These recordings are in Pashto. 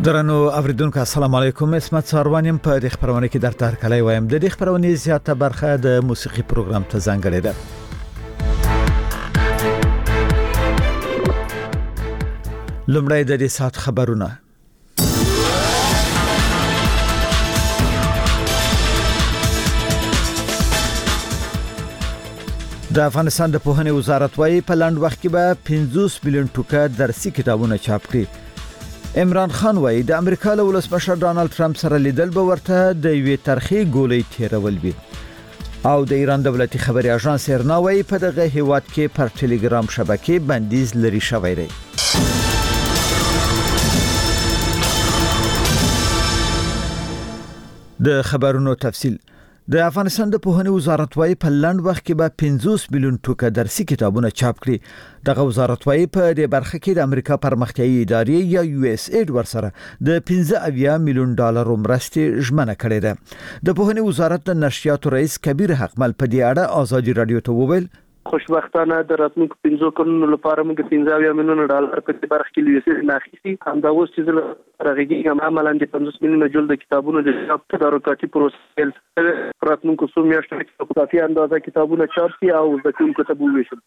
درنو اوریدونکو السلام علیکم. اسمت ساروانیم په دې خبرونه کې درته هرکلی وایم. د دې خبرونې زیاته برخه د موسیقي پروګرام ته ځانګړې ده. لومړی د دې سات خبرونه. د افغانستان د پوهنې وزارت وايي په لاند وخت کې به 50 میلیون ټوکه درسي کتابونه چاپ کړي. عمران خان وايي د امریکا له ولسمشر ډانلډ ټرمپ سره لیدل به ورته د یوې ترخی ګولۍ تیرول وي. او د ایران دولتي خبري اژانس ایرنا وايي په دغه هیواد کې پر ټلګرام شبکې بندیز لري شوی دی. د خبرونو تفصیل. د افغانستان د پوهنې وزارت وايي په لاند وخت کې به 50 میلیون ټوکه درسي کتابونه چاپ کړي. دغه وزارت وايي په دې برخه کې د امریکا پرمختیایي ادارې یا USAID ورسره د 15 میلیون ډالر مرستې ژمنه کړې ده. د پوهنې وزارت د نشریاتو رئیس کبیر حقمل په دې اړه آزادي رادیو ته وویل خوشبختانه د راتلونکو 15 کلونو لپاره موږ 15 میلیون ډالر په دې برخه کې لیسې ناخیسي. همدا اوس چې راغلي هم عملاً د 50 میلیون جلد کتابونو د چاپ تدارکاتي پروسې راتلونکو څو میاشتو کې کافي اندازه کتابونه چاپ شي او د کوم کتابو ویشل.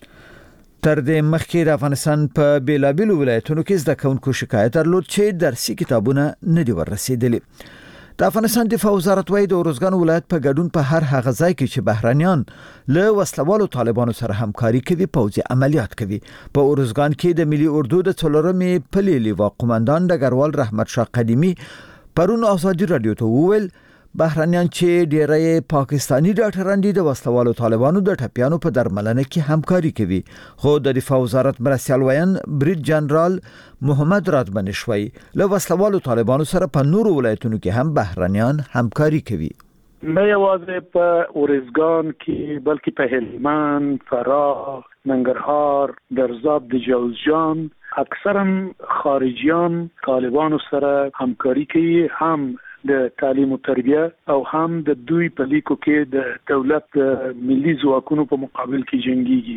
تر دې مخکې د افغانستان په بیلابیلو ولایتونو کې زده کوونکو شکایت درلود چې درسي کتابونه نه دي ورسېدلي. د افغانستان دفاع وزارت وايي د ارزګان ولایت په ګډون په هر هغه ځای کې چې بهرانيان له وسلوالو طالبانو سره همکاري کوي پوځي عملیات کوي. په ارزګان کې د ملي اردو د څلورمې پلې لیوا قومندان ډګروال رحمت شاه قدیمی پرون آزادي رادیو ته وویل بهرانيان چې ډېری پاکستانی ډاکټران دي د وسلوالو طالبانو د ټپيانو په درملنه کې همکاري کوي. خو د دفاع وزارت مرستیال ویان بریټ جنرال محمد رادبنشوي له وسلوالو طالبانو سره په نورو ولایتونو کې هم بهرانيان همکاري کوي. نه یوازې په ارزګان کې بلکې په هلمند، فراه، ننګرهار، درزاب د جوزجان اکثرا خارجيان طالبانو سره همکاري کوي، هم د تعلیم او تربیه او هم د دوی په لیکو کې د دولت ملي ځواکونو په مقابل کې جنگيږي.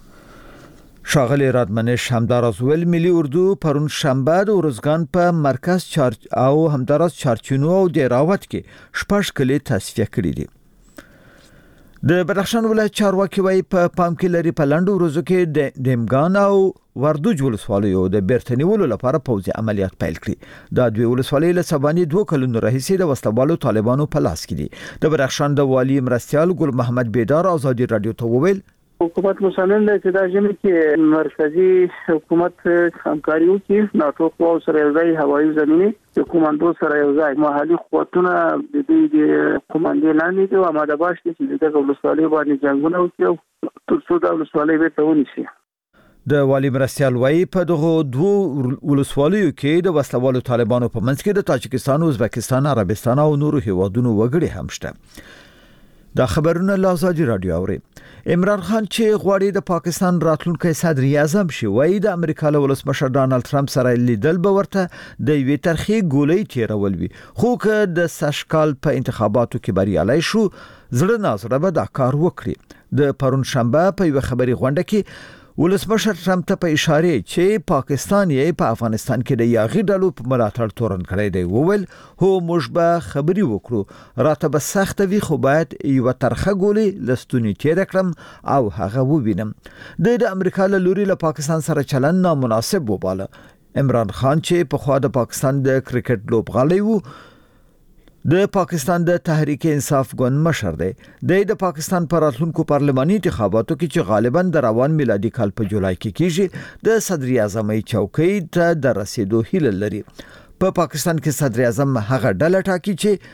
شاغلی رادمنش همداراز ویل ملي اردو پرون شنبه د ارزګان په مرکز او همداراز چارچینو او دیراوت کې شپږ کلی تصفیه کړي دي. د بدخشان ولایت چارواکي وايي په پام کې لري په لاندو ورځو کې د دمګان او وردوج ولسوالیو د بیرتنیولو لپاره پوځي عملیات پیل کړي. دا دوی ولسوالۍ له سباني 2 کلونو راهیسې د وسلوالو طالبانو په لاس کې دي. د بدخشان د والی مرستیال ګل محمد بیدار آزادي رادیو ته وویل حکومت مسلمان دی چې دا ژمنه کې مرکزی حکومت همکاري وکړي، ناتو قواو سره یو ځای هوایي زمینی د کوماندو سره یو ځای محلي قوتونه د دې کوماندې لاندې دي او آماده باش دي چې د ولسوالۍ باندې جنگونه وکړي تر څو د ولسوالۍ به ته ونیسي. د والی مرستیال وايي په دغه دوه ولسوالیو کې د وسلوالو طالبانو په منځ کې د تاجکستان، ازبکستان، عربستان او نورو هیوادونو وګړي هم شته. دا خبرونه لازادي رادیو اوري. عمران خان چې غواړي د پاکستان راتلونکي صدر اعظم شي وايي د امریکا له ولسمشر ډانلډ ټرمپ سره لیدل به ورته د یوې ترخی ګولۍ تیرول وي. خو که د سشکال په انتخاباتو کې بریالي شو زړه نازړه به دا کار وکړي. د پرون شنبه په یو خبري غونډه کې ولسمشر ټرمپ ته په اشاره چې پاکستان یې په افغانستان کې د یاغي ډلو په ملاتړ تورن کړی دی وویل هو موږ به خبري وکړو، راته به سخت وي خو باید یو ترخه ګولۍ لستونی تیر کړم او هغه ووینم. د امریکا له لوري له پاکستان سره چلن نامناسب وباله. عمران خان چې په خوا د پاکستان د کرکټ لوبغاړی وو د پاکستان د تحریک انصاف ګوند مشر دی. د پاکستان پر راتلونکو پارلماني انتخاباتو کې چې غالبا د روان میلادي کال په جولای کې کیږي د صدر اعظم چوکۍ ته د رسیدو هیله لري. په پاکستان کې صدر اعظم هغه ډله ټاکي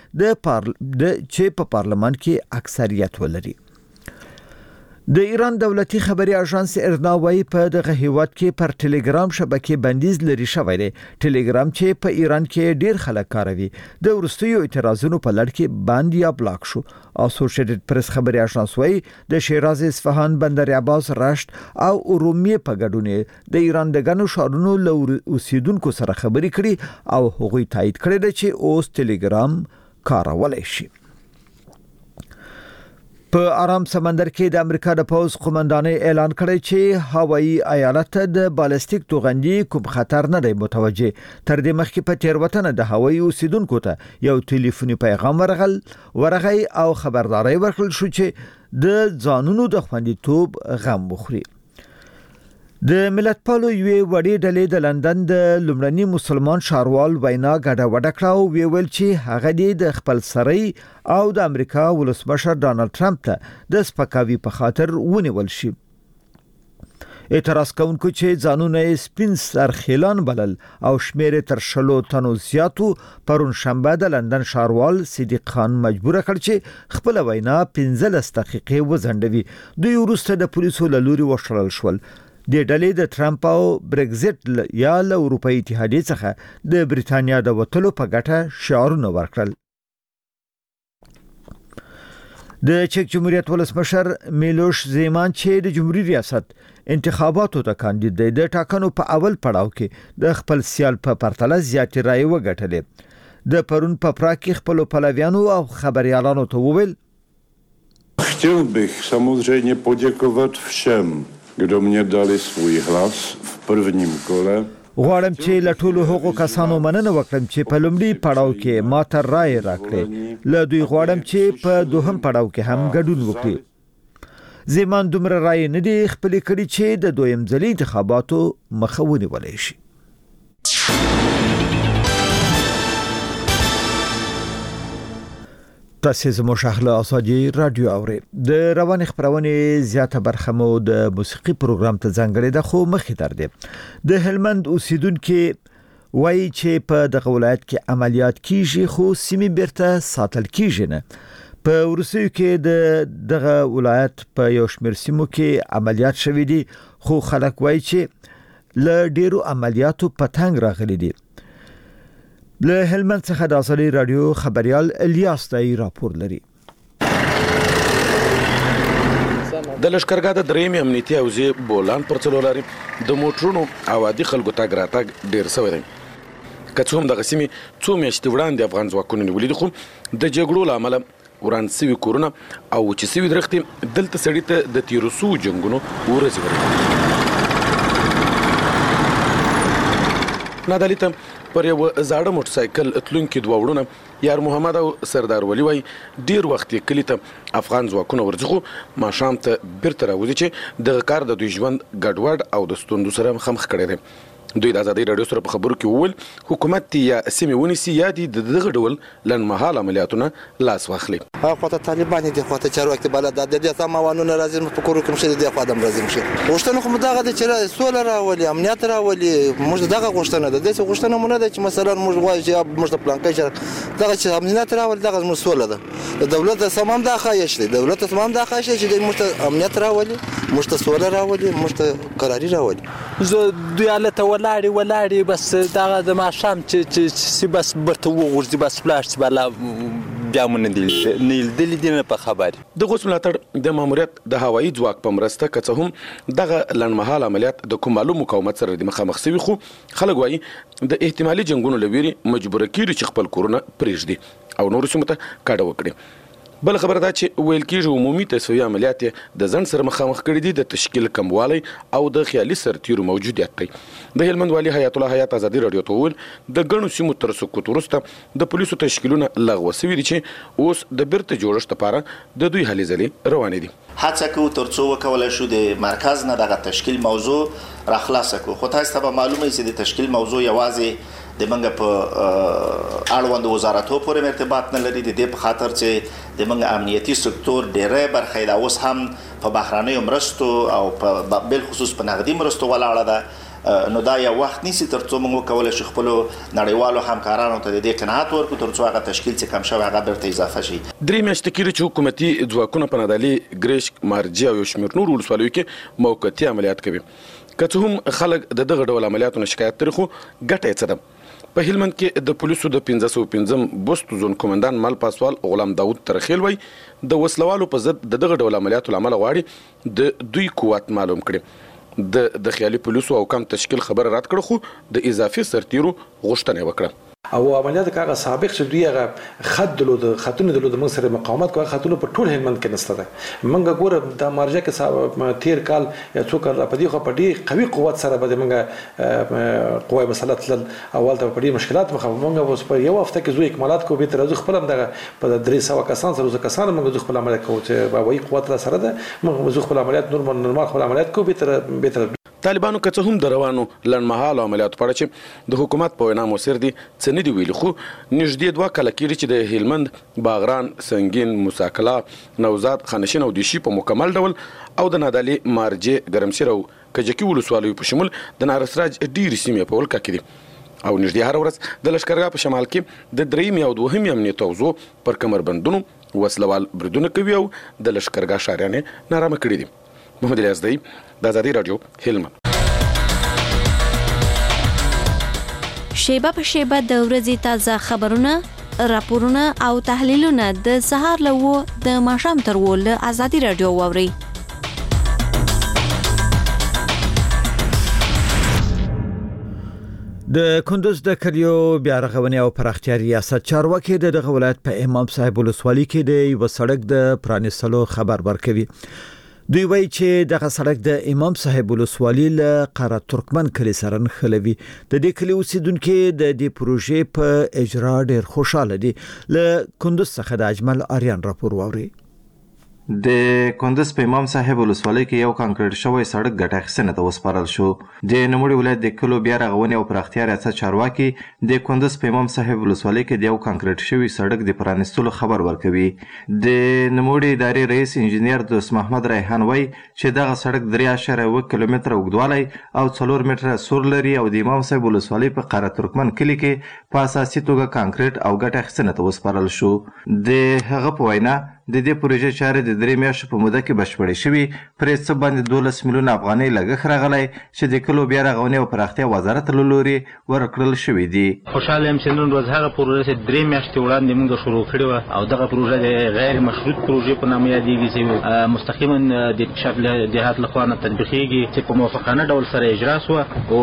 چې په پارلمان کې اکثریت ولري. د ایران دولتي خبري اژانس ایرنا وايي په دغه هیواد کې پر ټلګرام شبکې بندیز لري شوی دی. ټلګرام چې په ایران کې ډیر خلک کاروي د ورستیو اعتراضونو په لړ کې بند یا بلاک شو. اسوسییټډ پریس خبري اژانس وايي د شیراز، اصفهان، بندر عباس، رشت او ارومیه په ګډون د ایران د ګڼو شهرونو له اوسیدونکو سره خبري کړي او هغوی تایید کړی چې اوس ټلګرام کارولای شي. په آرام سمندر کې د امریکا د پوز قومندانۍ اعلان کړی چې هوایي ایالت د بالستیک توغندي کوم خطر نه دی متوجه. تر دې مخکې په تیروتنه د هوایي اوسیدونکو ته یو ټلیفوني پیغام ورغی او خبرداري ورکړل شو چې د ځانونو د خوندیتوب غم وخوري. د ملتپالو یوې وړې ډلې د لندن د لومړني مسلمان ښاروال وینا ګډوډه کړه او ویل چې هغه د خپل سرۍ او د امریکا ولسمشر ډانلډ ټرمپ ته د سپکاوي په خاطر ونیول شي. اعتراض کوونکو چې ځانونه سپین سرخیلان بلل او شمیر تر 100 تنو زیاتو پرون شنبه د لندن ښاروال صدیق خان مجبور کړ چې خپل وینا 15 دقیقې وځنډوي. دوی وروسته د پولیسو له لوري وشړل شول. د ډلې د ټرمپ او برگزټ یا له اروپאי اتحادیې څخه د بریتانیا د وټلو په ګټه شعارونه ورکړل. د چک جمهوریت ولسمشر میلوش زیمان چې د جمهوریت ریاست انتخاباتو ته کاندید دی د ټاکنو په اول پړاو کې د خپل سیال په پرتله زیاتې رایې وګټلې. د پرون په پراګ کې خپل پلویانو او خبريالانو ته وویل: Chtěl bych samozřejmě poděkovat všem, kdo mě dali svůj hlas v prvním kole. غواړم چې له ټولو هغو کسانو مننه وکړم چې په لومړي پړاو کې ماته رائے راکړې. له دوی غواړم چې په دوهم پړاو کې هم ګډون وکړي. زیمان دومره رائے نه دی خپل کړي چې د دویم ځلي انتخاباتو مخه ونیولای شي. تاسو زموږ شاهله اساجي رادیو اوري. د روان خبرونه زیاته برخه مو د موسیقي پروګرام ته ځانګړې ده خو مخې تر دې د هلمند اوسیدونکو وایي چې په دغه ولایت کې عملیات کیږي خو سیمې بیرته ساتل کیږي نه. په ورسیو کې د دغه ولایت په یو شمېر سیمو کې عملیات شوې دي خو خلک وایي چې له ډیرو عملیاتو په تنګ راغلي دي. له هلمند څخه د ازادي رادیو خبريال الیاس دای راپور لري. د لشکرګاه د درېمې امنیتي حوزې بولان پر څلور لري د موټرونو او عادي خلکو تګ راتګ ډیر شوی دی. که څوم د غسیمي څو میاشتې وړاندې افغان ځواکونو نیولې دي خو د جګړو لامل وران سوي کورونه او چې سوي درختي دلته سړی ته د تیروسو جنگونو ورځي ورغلي. نادلیته پر یو زاړه موټر سایکل تلونکي دوه وړونه یار محمد او سردار ولی وای ډیر وخت کلی ته افغان ځواکونه ورځخو ما شام ته بیرته راوځي چې د کار د دوی ژوند ګډوډ او د ستوندو سره مخ کړي دي. دوی د ازادي رادیو سره په خبرو کې وویل حکومت یا سیمه ونیسي یا دغه ډول لنډمهاله عملیاتونه لاس واخلي. هغه طالبان دي خو ته چارواکي بلد د دې تمام قانون راځي په کورو کې مشه دي خو ادم راځي مشه غوښتنه خو مداغه د چر سول راولي امنیت راولي موږ دغه غوښتنه ده د غوښتنه مونږ ده چې مثلا موږ غواړو چې موږ پلان کې دغه چې امنیت راولي دغه موږ سول ده د دولت سمام د خایش دي دولت سمام د خایش چې موږ امنیت راولي موږ سول راولي موږ قراري راولي زه دوی الته ولاړی بس دغه د ماشام چې بس برته وغورځي بس فلاش بالا بیا مونږ نه دي په خبر د غوس ملاتړ د ماموریت د هوایي ځواک په مرسته کڅ هم دغه لنډمهاله عملیات د کومالو مقاومت سره د مخامخ سوي خو خلک وایي د احتمالي جنگونو لويري مجبور کیږي چې خپل کورونه پرېږدي او نور سیمه ته کاډه وکړي. بل خبره ده چې ویل کېږي عمومي تصفیه عملیات د ځن سره مخامخ کړي دي د تشکیل کموالی او د خیالي سرتیرو موجودیت دی. د هلمند والي حیات الله حیات ازادي رادیو ته وویل د ګڼو سیمو تر سقوط وروسته د پولیسو تشکیلونه لغوه شوي دي چې اوس د بیرته جوړښت لپاره د دوی هلې ځلې روانې دي. هڅه کوو ترڅو وکولای شو د مرکز نه دغه تشکیل موضوع را خلاصه کړو خو تاسو ته معلومه چې د تشکیل موضوع یوازې د منګه په اړوند وزارتو پورې ارتباط نه لري د دې په خاطر چې د منګه امنیتي سکتور ډېرې برخې دا اوس هم په بهرانیو مرستو او په بل خصوص په نقدي مرستو ولاړه ده نو دا یو وخت نیسي ترڅو موږ وکولای شو خپل نړیوالو همکارانو ته د دې قناعت ورکړو ترڅو هغه تشکیل چې کم شوی هغه بیرته اضافه شي. درې میاشتې کېږي چې حکومتي ځواکونه په نادالي ګریشک مارجې او یو شمېر نور ولسوالیو کې موقتي عملیات کوي. که څه هم خلک د دغه ډول عملیاتو نه شکایت لري خو ګټه یې څه ده؟ په هلمند کې د پولیسو د 1505 بوست زون کمانډان مال پاسوال غلام داوود ترخیل وای د وسلوالو په ضد دغه ډول عملیاتو لامل غواړي د دوی قوت معلوم کړي د خیالي پولیسو او کم تشکیل خبر رات کړ خو د اضافي سرتیرو غوښتنه وکړه. او عملیات کاغه سابق چې دوی هغه خطونه د موږ سره مقاومت کوي خطونه په ټول هلمند کې نشته ده موږ ګوره د مارجه کې تیر کال یا څو کال په دې خو په دې قوي قوت سره به موږ قوای مسلط اول ته په دې مشکلات موږ اوس په یو هفته کې زو اکمالات کو به تر ازو خپل دغه په 300 کسان سره کسان موږ خپل عملیات کوو چې په وای قوت سره ده موږ خپل عملیات نورمال خپل عملیات کو به تر طالبانو که څه هم د روانو لنډمهاله عملیاتو په اړه چې د حکومت په وینا مؤثر دي څه نه دي ویلي خو نږدې 2 کاله کېږي چې د هلمند باغران سنگین موسی نوزاد خانشین او دیشي په مکمل ډول او د نادعلي مارجې ګرمسیر او کجکي ولسوالیو په شمول د نارسراج ډېرې سیمې په ولکه کې دي او نږدې هر ورځ د لشکرګاه په شمال کې د 3 او 2 امنیتي توزو پر کمربندونو وسلوال بریدونه کوي او د لشکرګاه شاریانې نارامه کړي دي. محمد الیاس دی د آزادی رادیو هلمند. شیبه په شیبه د ورځې تازه خبرونه راپورونه او تحلیلونه د سهار له د ماښام تر له آزادی رادیو واوري. د کندوز د کلیو بیا رغونې او پراختیا ریاست چارواکي د ولایت په امام صاحب ولسوالۍ کې د یو سړک د پرانیستلو خبر ورکوي. دوی وایي چې دغه سړک د امام صاحب ولسوالۍ له قره ترکمن کلی سره نښلوي. د دې کلی اوسیدونکو د دې پروژې په اجرا ډېر خوشاله دي. له کندوز څخه د اجمل آریان راپور واوري. د کندوز په امام صاحب ولسوالۍ کې یو کانکریټ شوی سړک ګټه اخیستنې ته وسپارل شو. د نوموړي ولایت د کلو بیا رغونې او پراختیا ریاست چارواکي د کندوز په امام صاحب ولسوالۍ کې د یو کانکریټ شوی سړک د پرانیستلو خبر ورکوي. د نوموړي ادارې رئیس انجینیر دوست محمد ریحان وایي چې دغه سړک 3.1 کیلومتره اوږدوالی او 4 متره سور لري او د امام صاحب ولسوالۍ په قره ترکمن کلي کې په اساسي توګه کانکریټ او ګټه اخیستنې ته وسپارل شو. د هغه په وینا د دې پروژې چارې د 3 میاشتو په موده کې بشپړې شوي پرې څه باندې 12 میلیونه افغانۍ لګښت راغلی چې د کلو بیا رغونې او پراختیا وزارت له لوري ورکړل شوي دي. خوشحاله یم چې نن ورځ هغه پروژه چې 3 میاشتې وړاندې موږ شروع کړې وه او دغه پروژه د غیر مشروط پروژې په نامه یادېږي چې مستقیما د اکتشاف جهات لخوا نه تطبیقېږي چې په موافقانه ډول سره اجرا شوه او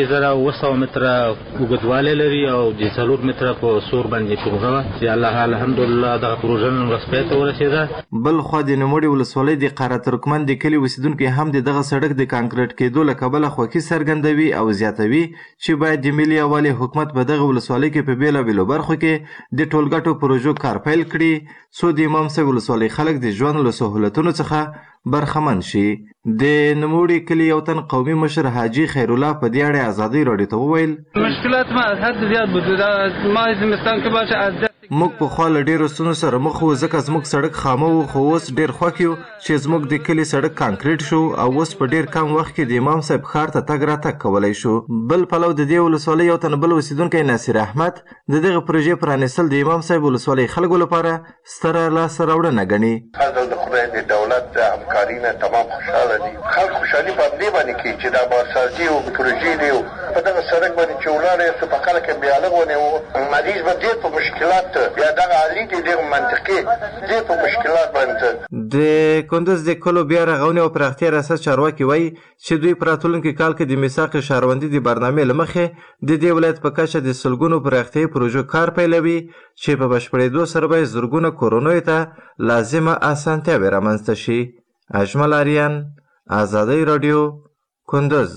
3700 متره اوږدوالی لري او د 4 متره په سور باندې پروژه وه چې الله الحمدلله دغه پروژه نن ورځ پای ته ورسېده. بل خو د نوموړي ولسوالۍ د قره ترکمن د کلي اوسیدونکي هم د دغه سړک د کانکریټ کېدو له کبله خوښي څرګندوي او زیاتوي چې باید د ملي یووالي حکومت په دغه ولسوالۍ کې په بېلابېلو برخو کې د ټولګټو پروژو کار پیل کړي څو د امام صاحب ولسوالۍ خلک د ژوند له سهولتونو څخه برخمن شي. د نوموړي کلي یو تن قومي مشر حاجي خیر الله په دې اړه ازادۍ راډیو ته وویل مشکلات ما حد زیات بود ما زمستان کې باشه موږ په خوا له ډېرو ستونزو سره مخ وو ځکه زموږ سړک خامه وو خو اوس ډېر خوښ یو چې زموږ د کلي سړک کانکریټ شو او اوس په ډېر کم وخت کې د امام صاحب ښار ته تګ راتګ کولی شو. بل پلو د دې ولسوالۍ یو تن بل اوسیدونکی ناصر احمد د دغه پروژې پرانیستل د امام صاحب ولسوالۍ خلکو لپاره ستره لاسته راوړنه ګڼي. د خدای د دولت د همکاري نه تمام خوشحاله دي. خلک خوشحالي په همدې باندې کوي چې دا بارسازي او پروژې دي په دغه سړک باندې چې ولاړ یاست په خلک یې بیالغ ونیو مریض به ډېر په مشکلات بیا دغه علي دي ډېر منطقي ډېر په مشکلات باندې. د کندوز د کلو بیا رغونې او پراختیا ریاست چارواکي وایي چې دوی په راتلونکي کال کې د میثاق ښاروندي د برنامې له مخې د دې ولایت په کچه د سلګونو پراختیایي پروژو کار پیلوي چې په بشپړېدو سره به زرګونه کورونو ته لازمه اسانتیاوې رامنځته شي. اجمل آریان آزادۍ راډیو کندوز.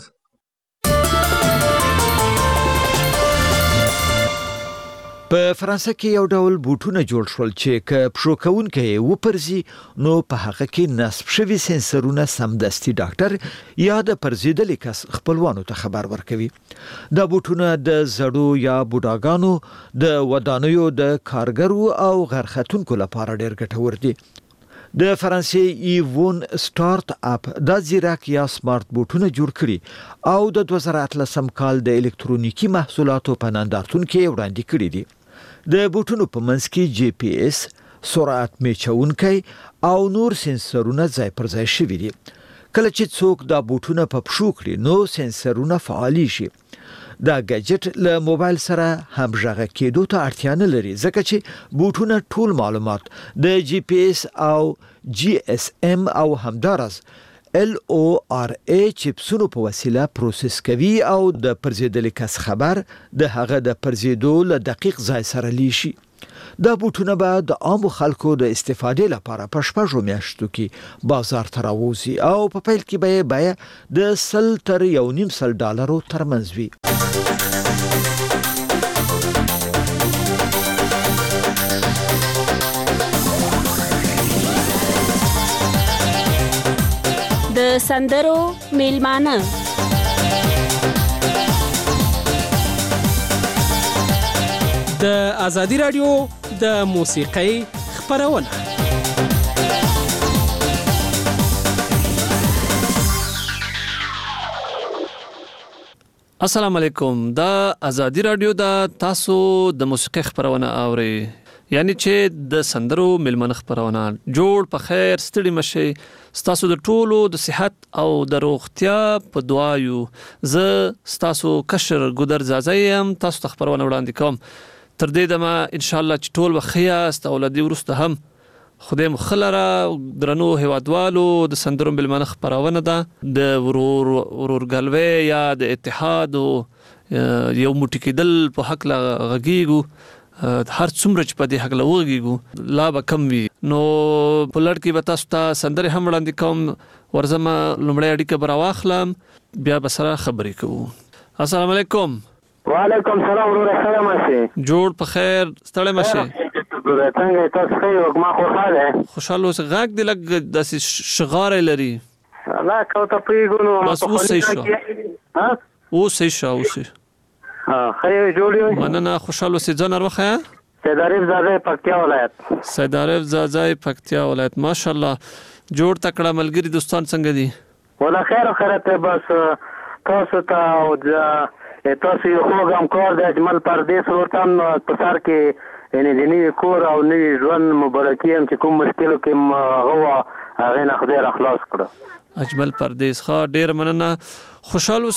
په فرانسه کې یو ډول بوټونه جوړ شول چې که پښو کوونکی وپرزي نو په هغه کې نصب شوي سنسرونه سمدستي ډاکټر یا د پرزیدلي کس خپلوانو ته خبر ورکوي. دا بوټونه د زړو یا بوډاګانو د ودانیو د کارګرو او غرختونکو لپاره ډېر ګټور دي. د فرانسې ایوون سٹارټ اپ د زیراک یا سمارټ بوټونه جوړ کړي او د 2018 کال د الکترونیکی محصولاتو په نندارتون کې وړاندې کړي دي. د بوټونو په منځ کې جی پی ایس، سرعت میچونکی او نور سنسرونه ځای پر ځای شوي دي. کله چې څوک دا بوټونه په پښو کړي نو سنسرونه فعالي شي. دا گیجټ له موبایل سره همغږي کېدو ته اړتیا نه لري ځکه چې بوټونه ټول معلومات د جی پی ایس او جی اس ام او همدارس LORA چپسونو په وسیله پروسس کوي او د پرزیدل کس خبر د هغه د پرزیدو له دقیق ځای سره لیشي. دا بوټونه به د عامو خلکو د استفادې لپاره په شپږو میاشتو کې بازار ته راوځي او په پیل کې به بیه د $100 تر $1.5 ترمنځ وي. د سندرو میلمانه د ازادي رادیو د موسیقۍ خبرونه. السلام علیکم. د ازادي رادیو د تاسو د موسیقۍ خبرونه اوري، یعنی چې د سندرو میلمنه خبرونه. جوړ په خیر، ستړي مشي. ستاسو د ټولو د صحت او د روغتیا په دعایو. زه ستاسو کشر ګودر زازایم تاسو ته خبرونه وړاندې کوم. تر دې دمه ان شاء الله چې ټول وخیاست او لدی ورسته هم خدای مخلره درنو هوادوالو د سندرو میلمنه خبرونه ده د ورور ګلوي یا د اتحاد او یو موټی کېدل په حق لا غږیږو. هر څومره چې په دې حق لا وږیږو لا به کم وي. نو په لړ کې به تاسو ته سندرې هم وړاندې کوم. ورزمه لومړی اړیکه به راواخلم، بیا به سره خبرې کوو. السلام علیکم. وعلیکم السلام ورور، سلام مشه. جوړ په خیر، ستړی مشه. څنګه تاسو ښه ما خوشاله؟ خوشاله اوسه. غږ دې لږ داسې شغاره لري. الله کوته پیګونو بس اوسه شو. ها اوسه شو اوسه. خیر جوړیو. مننه، خوشاله اوسه. ځان وروخه. سید عارف زاده پکتیا ولایت. سید عارف زاده پکتیا ولایت. ماشاءالله. جوړ تکړه ملګری دوستان څنګه دي؟ ولا خیر خیرته. بس تاسو ته او تاسو یو خوږم کار د اجمل پردیس ورته په سر کې یعنی د نوي کور او نوي ژوند مبارکي هم چې کوم مشکلو کې هغه هغه نه خدای را خلاص کړو. اجمل پردیس ښه، ډیر مننه. خوشاله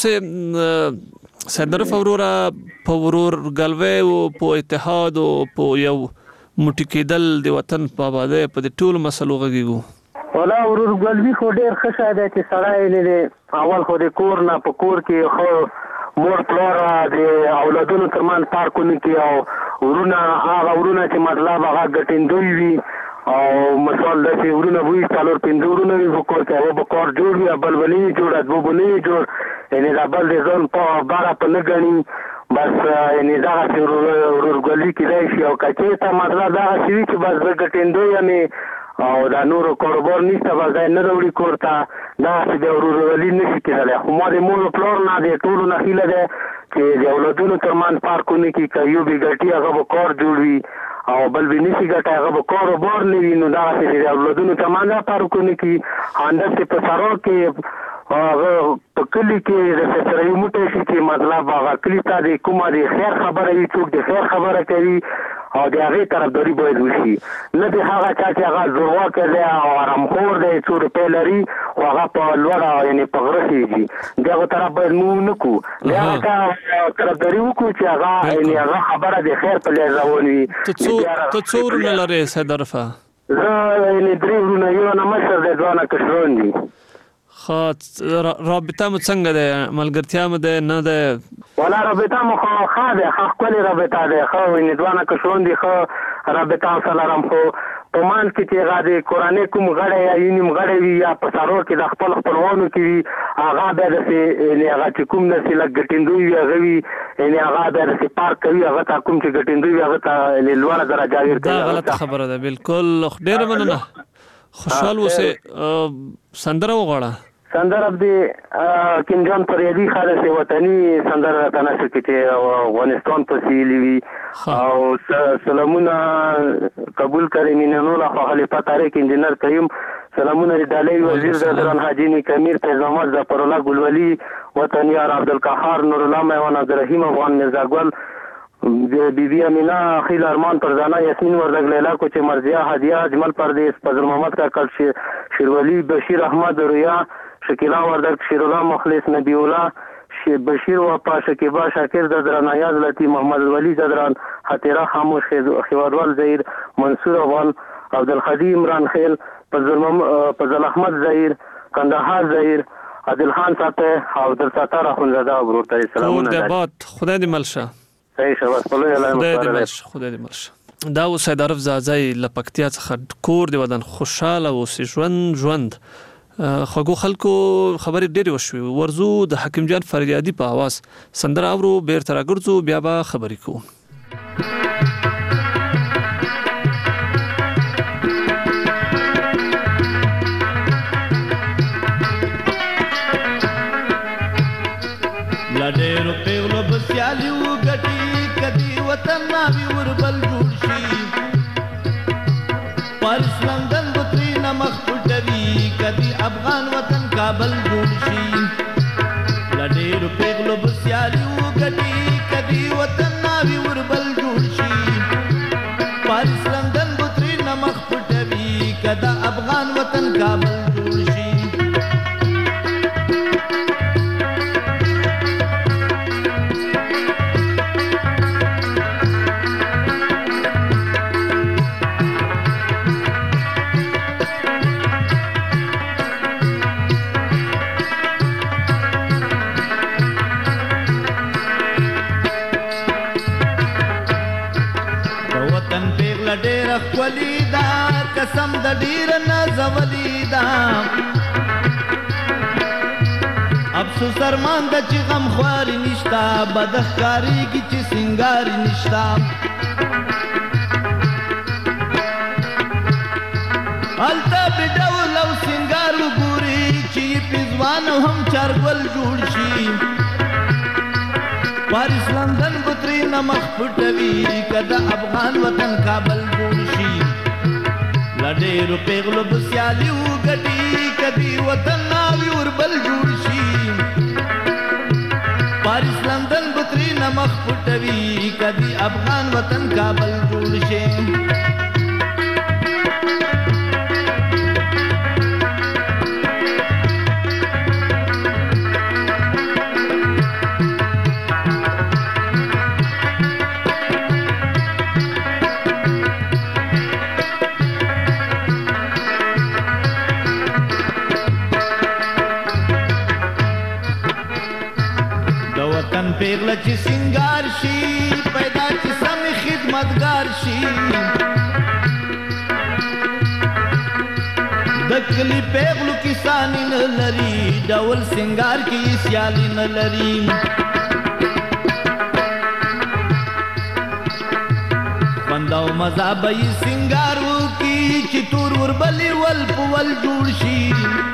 اوسه. سندره فورورا په ورور ګلوي او په اتحاد او په یو موټی کېدل د وطن په آبادی په دې ټولو مسلو غږیږو. ولا ورور ګلوي خو ډیر ښه شای دی چې سړی نه اول خو د کور نه په کور کې خو مور پلار د اولادونو ترمن پارکونه کې او ورونه هغه ورونه چې مطلب هغه ګټندوی وي او مثال د څه ورونه وي څلور پنځه ورونه وي په کور کې هغه په کور جوړ وي بل بلې جوړ ادبو بلې جوړ یعنی دا بل د ځون په بارا په نه غني. بس یعنی دا ورور ګلوي کې دی او کچې ته مطلب دا شي چې بس ګټندوی یعنی او دا نورو کاروبار نیسته بس دا نه وروړي کور ته. دا چې د ورورولي نشي کېدلی. خو ما د مور پلار نه د ټولو نه هیله ده چې د اولادونو ترمن پارکونه کې که یو بې ګټي هغه به کار جوړ وي او بل به نشي ګټی هغه به کاروبار نه وي. نو دغسې د اولادونو ترمن پارکونه کې همداسې په سرا کې هغه په کلي کې د سره یو موټی شي چې مطلب هغه کلي ته د کومه د خیر خبره وي، څوک د خیر خبره کوي او د هغې طرفداري باید وشي. نه د هغه چا چې هغه زورواکی دی او ارامخور دی، څو روپۍ لري خو هغه په لوړه یعنې په غره خېږي. د هغو طرف باید موږ نه کړو. د هغه چا طرفداري وکړو چې هغه یعنې هغه خبره د خیر په لحاظ روان وي. ته څو ورونه لرې سید عارفه؟ زه یعنې 3 ورونه، یو نه مشر دی، 2 نه کشران دي. رابطه مو څنګه ده؟ ملګرتیا مو ده نه ده؟ ولا رابطه مو ښه ده، ښه ښکلې رابطه ده. ښه وینې 2 نه کشران دي، ښه رابطه سره لرم. خو په منځ کې چې هغه د کورنۍ کوم غړی یا نیم غړی وي یا په سارو کې د خپل خپلوانو کې وي هغه بیا داسې یعنې هغه چې کوم داسې لږ ګټندوی وي هغه وي یعنې هغه بیا داسې پارک کوي هغه ته کوم چې ګټندوی وي هغه ته یعنې لوړه درجه ورکوي. دا غلطه خبره ده. بالکل. ډېره مننه. خوشحال اوسئ. سندره وغواړه. سندره د کینجان پریدي خالص وطني سندره راته نشته چې افغانستان پسې ایلي وي او سلامونه قبول کړئ مینانو له خلیفه طارق انجینر کریم. سلامونه د ډالۍ وزیر زدران حاجی کمیر فیض محمد ظفر الله ګلولي وطني یار عبدالقهار نور الله میوان عبدالرحیم افغان مرزا ګل بیبی امینا خیل ارمان پرزانا یاسمین وردگ لیلا کوچ مرزیا هدیه اجمل پردیس فضل محمد کاکل شیرولی بشیر احمد رویا شکیلا وردگ شیرالله مخلص نبی الله بشیر وپا شکیبا شاکر زدران ایاز لطی محمد ولی زدران حتیرا خاموش خیوادوال زهیر منصور اول عبدالخدی عمران خیل فضل احمد زهیر کندهار ظهیر عادل خان صاحب او در ستاره اخوندزاده ورور ته سلامونه کور د باد خدای دې ملشه صحیح شباس په لوی الله مبارک خدای دې ملشه دا سید عارف زازای لپکتیا څخه کور دی ودان خوشاله اوسې ژوند خواږو خلکو خبرې ډېرې وشوې ورزو د حکیم جان فریادي په आवाज سندره اورو بیرته راګرځو بیا به خبرې کوو ډېرو پیغلو بسیالي وګټي کدي وطن ناوي وربل جوړ شي پاریس لندن بطري نمخ پټوي کدي افغان وطن کابل جوړ شي ډېرو پیغلو بسیالي وګټي کدي وطن ناوي وربل جوړ شي پاریس لندن بطري نمخ پټوي کدا افغان وطن کابل جوړ شي ډېر خولي دا قسم د ډېر نازولي دا افسوس ارمان د چې غم خواري نشتا بدخکاری کی چې سنگاري نشتا التا بډول او سنگار وګوري چې پزوان هم چارګل جوړ شي پاریس لندن بطري نمخ پټوي کدا افغان وطن کابل جوړ شي ډېرو پیغلو بسیالي وګټي کدي وطن ناوي وربل جوړ شي پاریس لندن بطري نمخ پټوي کدي افغان وطن کابل جوړ شي پیغله چې سنگار شي پیدا چې سم خدمتگار شي د کلی پیغلو کسانی نه لري ډول سنگار کې سیالي نه لري بنداو مزه به سنگار وکي چې تور وربلي ول پول جوړ شي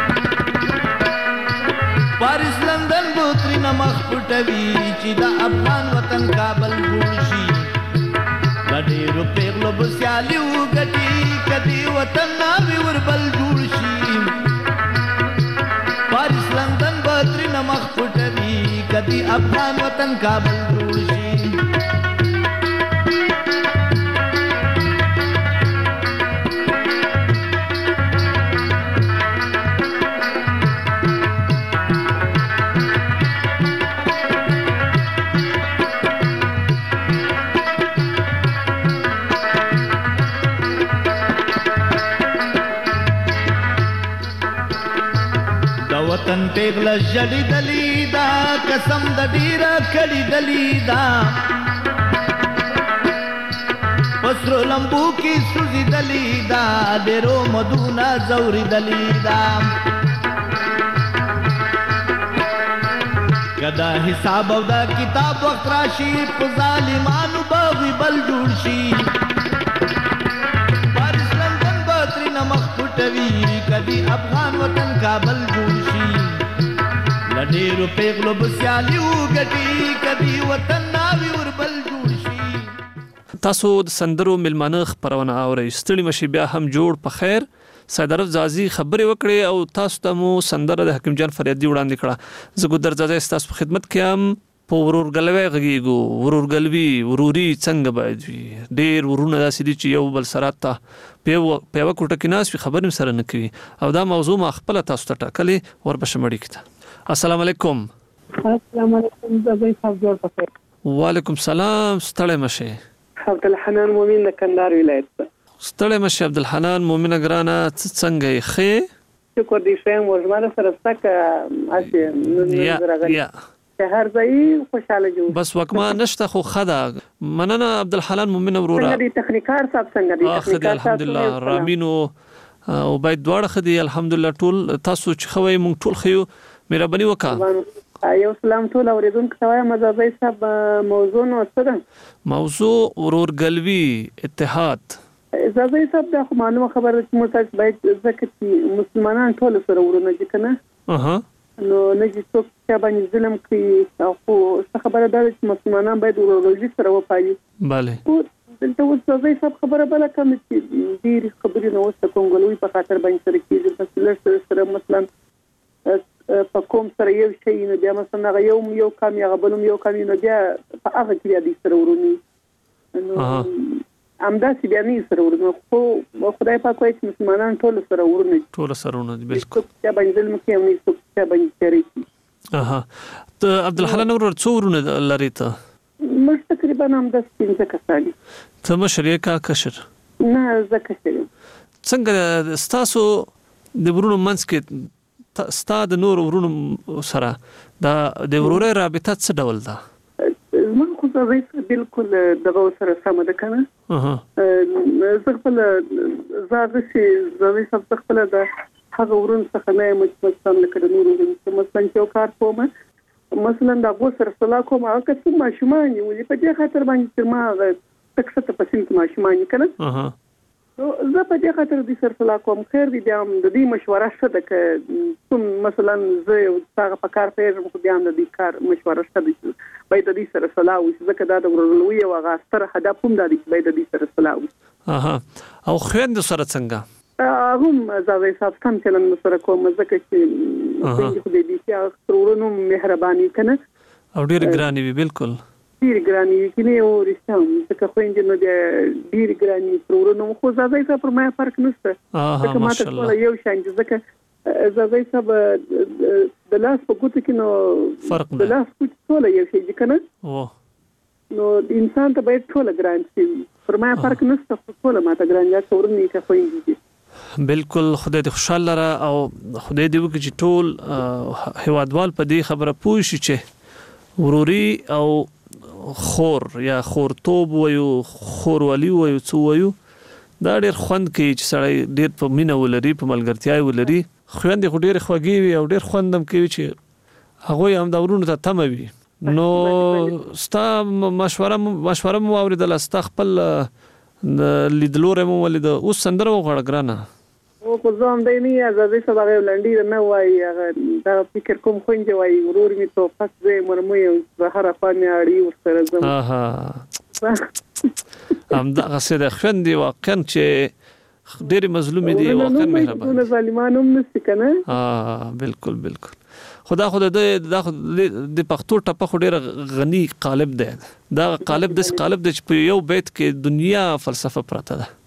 پاریس لندن بطري نمخ پټوي چې د افغان وطن کابل جوړ شي ډېرو پیغلو بسیالي وګټي کدي وطن ناوي وربل جوړ شي پاریس لندن بطري نمخ پټوي کدي افغان وطن کابل جوړ شي وطن پیغله جړی دلی دا قسم د ډیره کړي دلی دا پسرو لمبو کی سوزی دلی دا ډیرو مدونه زوري دلی دا کدا حساب او دا کتاب وخت راشي په ظالمانو باغی بل جوړ شي پاریس لندن بطري نمخ پټوي کدي افغان وطن کابل جوړ شي ډېرو پیغلو بسیالي وګټي کدي وطن ناوي وربل جوړ شي تاسو د سندرو ملمانه خبرونه اورئ ستړي مشي بیا هم جوړ په خیر سید عارف زازي خبرې وکړې او تاسو ته مو سندره د حکیم جان فریادي وړاندې کړه زه ګودر زازي تاسو په خدمت کې هم په ورورګلوي غږیږو ورورګلوي وروري څنګه باید وي ډېر ورونه داسې دي چې یو بل سره ته په یو کوټه کې ناس خبرې سره نه کوي او دا موضوع ما خپل تاسو ته ټاکلې وربشمړی کړه السلام علیکم السلام علیکم زبې صاحب جوړ پخیر وعلیکم السلام ستړی مشه عبدالحنان مومن د کندهار ولایت ستړی مشه عبدالحنان مومن ګرانه څنګه یې شکر دې شم ورمانه سره ستکه اسی یا هر ځای خوشاله جو بس وکما نشته خو خدا مننه عبدالحنان مومن ورورا څنګه دې تخنیکار صاحب څنګه دې تخنیکار الحمدلله رامینو او باید دواړه خدي الحمدلله ټول تاسو چې خوي مونږ ټول خيو مهرباني وکړه یو سلام ټول اوریدونکو ته وایم زازي صاحب موضوع نو څه ده موضوع ورورګلوي اتحاد زازي صاحب دا معلومه خبره چې موږ باید ځکه چې مسلمانان ټول سره ورونه دي کنه اها نو نه چې څوک چې باندې ظلم کوي او څه خبره ده چې مسلمانان باید ورورګلوي سره وپالي bale دلته اوس زازي صاحب خبره بل کوم چې ډیر خبرې نو اوس کونګلوي په خاطر باندې سره کېږي مثلا سره مثلا په کوم سره یو شي نه بیا مثلا یو کام یا بلوم یو کام نه بیا په هغه کې بیا د سره ورونی نو امداسي بیا نه سره ورونی خو خدای پاک وایي چې مسلمانان ټول سره ورونی بالکل بیا باندې ظلم کوي او نه څه باندې کوي اها ته عبدالحنان ورور څو ورونه لري ته مش تقریبا هم د 15 کسان ته مشر کا کشر نه زکه څنګه ستاسو د ورونو منځ کې ستاد نور ورونو سره د وروري رابطه څه ډول ده من خو زه بالکل دغه سره سم ده کنه زه خپل زاده چې زوی سب خپل د هغه ورون څخه نه مستم لکه نور ورون مثلا یو کار کوم مثلا دا غوسر صلاح کوم هغه څه ماشومان ولې په دې خاطر باندې چې ما تکسته پسین کې ماشومان کنه نو زه په دې خاطر د سر صلاح کوم خیر دي بیا د دې مشوره شته ک کوم مثلا زه یو څنګه په کار پیژم خو بیا د دې کار مشوره شته باید د دې سره صلاح وشي ځکه دا د ورولوي او غاستر هدف هم د دې باید د دې سره صلاح وشي اها او خويند سره څنګه هم زاوی صاحب کم چلن سره کوم ځکه چې خو دې چې ورونو مهرباني کنه او ډیر ګرانی وی بالکل ډیر ګرانی کینه او رښتام ځکه خو انجن د ډیر ګرانی ورونو خو زاوی صاحب پر ما فرق نشته ځکه ما ته ټول یو شان ځکه زاوی صاحب د لاس په ګوتو کې نو فرق د لاس په ټول یو شي کنه نو انسان ته باید ټول ګران شي پر ما فرق نشته ټول ما ته ګران یا ورونی که خو انجن بالکل خدای دې خوشاله را او خدای دې وکړي چې ټول هوادوال په دې خبره پوه شي چې وروري او خور یا خورتوب ويو خورولي ويو څو ويو دا ډېر خوند کوي چې سړی ډېر په مینه ولري په ملګرتیا ولري خويندې خو ډېر خوږي وي او ډېر خوندم کوي چې هغه هم دا ورونو ته تم وي نو ستا مشوره مو اوریدل ستا خپل لیدلوره مو ولید اوس سندره وغړ ګرانه او په ځان دی نه زاوی صاحب هغه لنډی نه وای هغه دا فکر کوم خوندې وای ورور می تو پس زه مرمې بهر افانه اړي ورسره زم هم دا غسه خوندې واقعا چې ډېر مظلوم دي واقعا مهربان نه ظالمانوم نشي کنه بالکل خدا د پښتو ټپه خو ډېر غني قالب دی دا قالب د یو بیت کې دنیا فلسفه پراته ده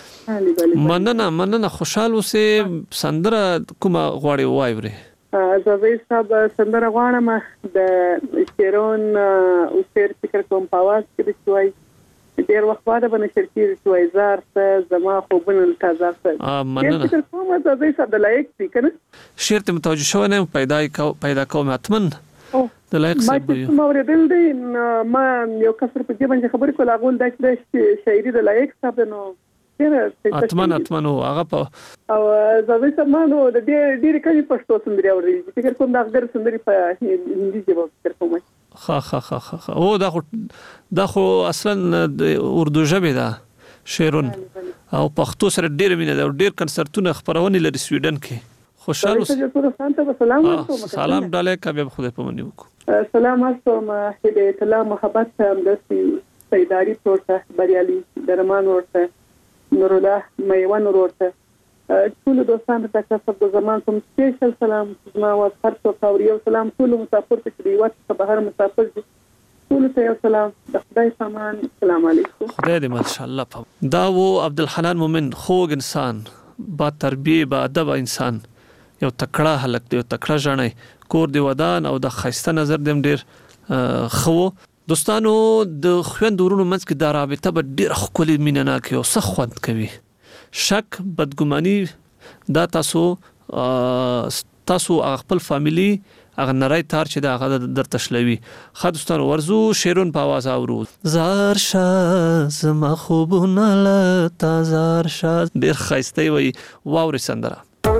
مننه خوشاله اوسه سندره کومه غواړي وایوري زاوی صاحب سندره غواړم د شیرون او شیر فکر کوم پاواز کې شوي ډیر وخت بعد باندې شرکت شوي زار ته زما خوبونه تازه کړ مننه فکر کوم زاوی صاحب د لایق دي کنه شیر ته متوجه شو نه پیدا کوم اتمن د لایق صاحب ما ورېدل دي ما یو کسر په دې باندې خبرې کول هغه د شاعري د لایق صاحب نو اتمن هغه په او زاوی صاحب نو د ډېر کلی پښتو سندري اوري فکر کوم دا غیر سندري په هندي ژبه فکر کوم او دا خو اصلا د اردو ژبه ده شعرون او پښتو سره ډېر مینه ده او ډېر کنسرتونه خبرونه لري سویډن کې خوشاله سلام ډاله کبه خدای په منی وکړو سلام عليكم هدایت الله محبت هم د سیداری پروسه بریالي درمان ورته نور الله میوان ورته ټول دوستان ته تاسو د زمان کوم سپیشل سلام ما واسطه تاسو یو سلام ټول مسافر ته دی واسطه بهر مسافر ټول ته سلام د خدای سامان السلام علیکم خدای دې ماشاءالله دا و عبدالحنان مومن خوږ انسان با تربیه با ادب انسان یو تکړه هلک دی یو تکړه ژړی کور دی ودان او د خسته نظر دیم ډیر خو دوستانو د خويندورونو منځ کې د رابطه به ډېر خولي مینناک او سخت خوند کوي شک بدګماني دا تاسو تاسو خپل فاميلي اغه نری تار چې دا هغه در تشلوي خدستان ورزو شیرون په आवाज اورو زار شاه زما خوبونه له تازار شاه ډیر خاصه وي واوري سندره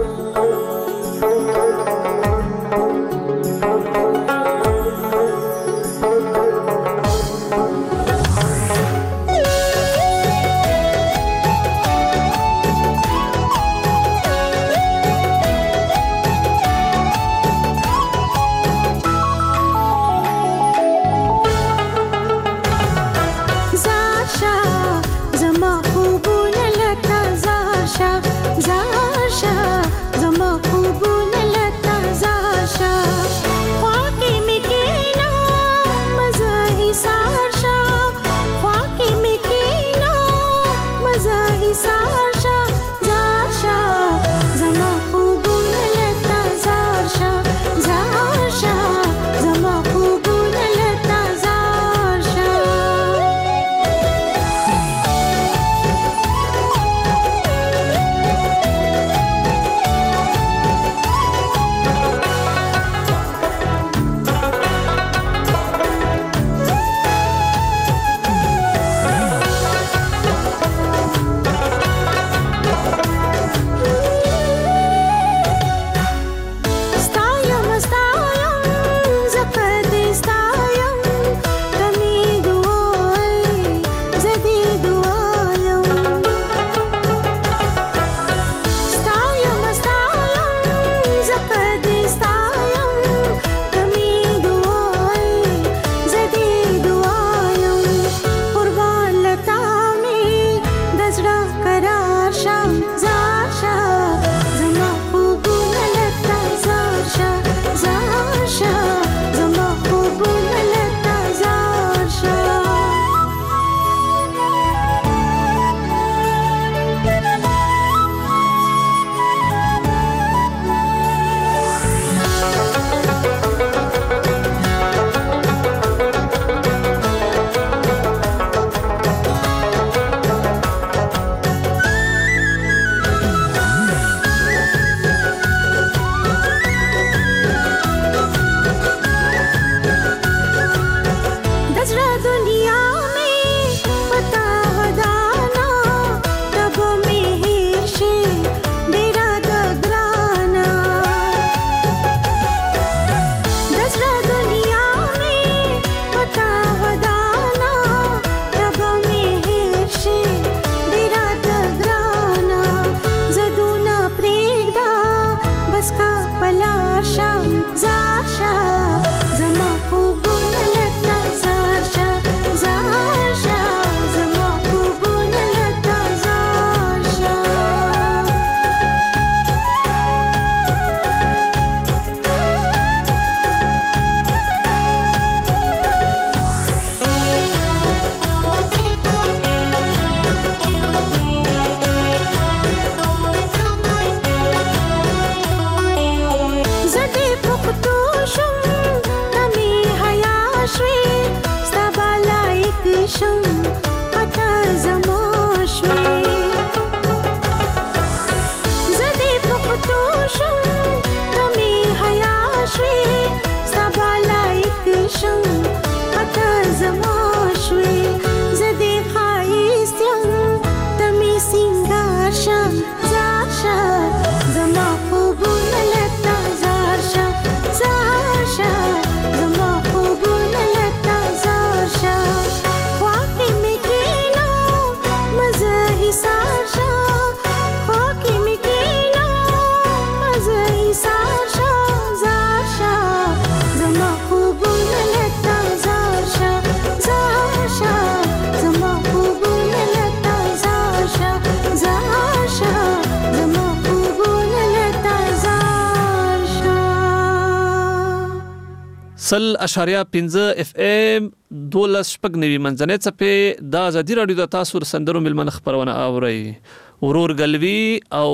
سل اشاریه 15 اف ام 12 شپږ نوي منځنۍ څپې د ازادي رادیو د تاسو سندرو ملمن خبرونه اوري ورور قلبي او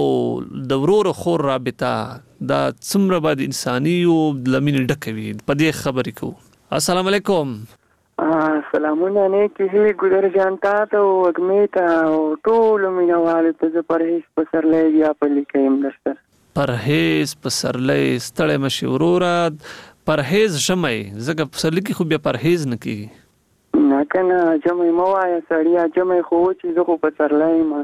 د ورور خور رابطه د څومره بد انساني او لمن ډکوي په دې خبرې کو. السلام علیکم. سلامونه نه کیږي ګلر جانتا ته وګمیتا او ټول مینوال ته پرهیش په سر لې یا په لیکم نشته. پرهیز پسرلی ستړی مشي وروره پرهیز ژمی زګه پسرلی کې خو بیا پرهیز نه کیږي نه کنه ژمی مو وایه سړیا ژمی خو چې زه خو پسرلی ما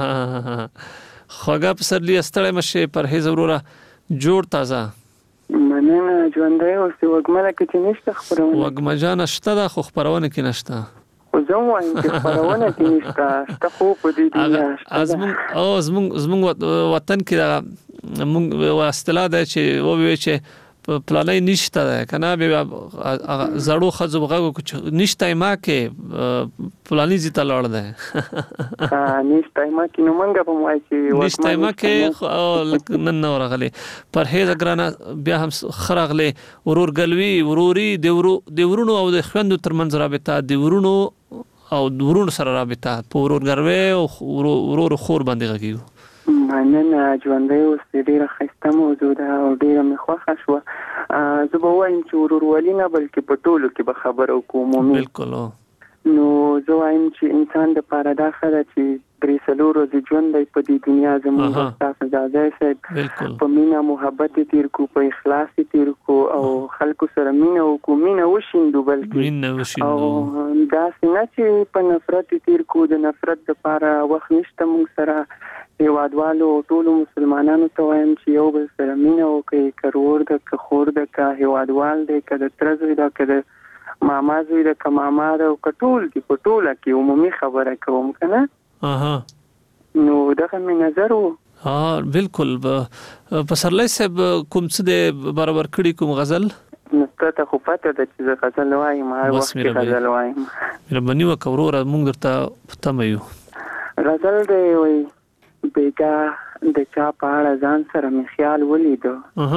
خوږه پسرلی ستړی مشي پرهیز وروره جوړ تازه مننه ژوندی اوسې وږمه لکه چې نشته خپرونه وږمه جانه شته ده خو خپرونه کې نشته خو زه هم وایم چې خپرونه کې نشته شته خو په دې دنیا زمونږ وطن کې موږ اصطلاح ده چې ووایي چې پلانای نشته ده کنه بیا زړو خزو بغاګو نشته ما کې پلانې زیته لړ ده نشته ما کې نو مونږ په وای چې نشته ما کې نن نو راغلي پرهیز ګرانه بیا هم خرغلي ورورګلوي وروري د ورونو او د خويندو ترمنځ رابطه د ورونو او د ورونو سره رابطه په ورورګروي او ورور خور باندې غږیو مننه ژوندی اوسې ډېره ښایسته موضوع ده او ډېره مې خوښه شوه زه به وایم چې ورورولي نه بلکې په ټولو کې به خبره وکړو عمومي بالکل نو زه وایم چې انسان دپاره دا ښه ده چې 3-4 ورځې ژوند دی په دې دنیا زموږ استاد فضاځی صاحب په مینه محبت یې تېر کړو په اخلاص یې تېر کړو او خلکو سره مینه وکړو مینه وشیندو بلکې او داسې نه چې په نفرت یې تېر کړو د نفرت دپاره وخت نشته موږ سره هیوادوالو ټولو مسلمانانو ته وایم چې یو بل سره مینه وکړئ که ورور ده که خور ده که هیوادوال دی که د تره زوی ده که د ماما زوی ده که ماما ده او که ټول دي په ټوله کې عمومي خبره کوم که نه نو دغه مې نظر و بالکل پسرلی صاحب کوم څه دی برابر کړي کوم غزل نو ته خو پته ده چې زه غزل وایم هر وخت کې غزل وایم مهرباني وکړه وروره موږ درته په تمه یو غزل دی وایي بیګا د چا په اړه ځان سره مې خیال ولیدو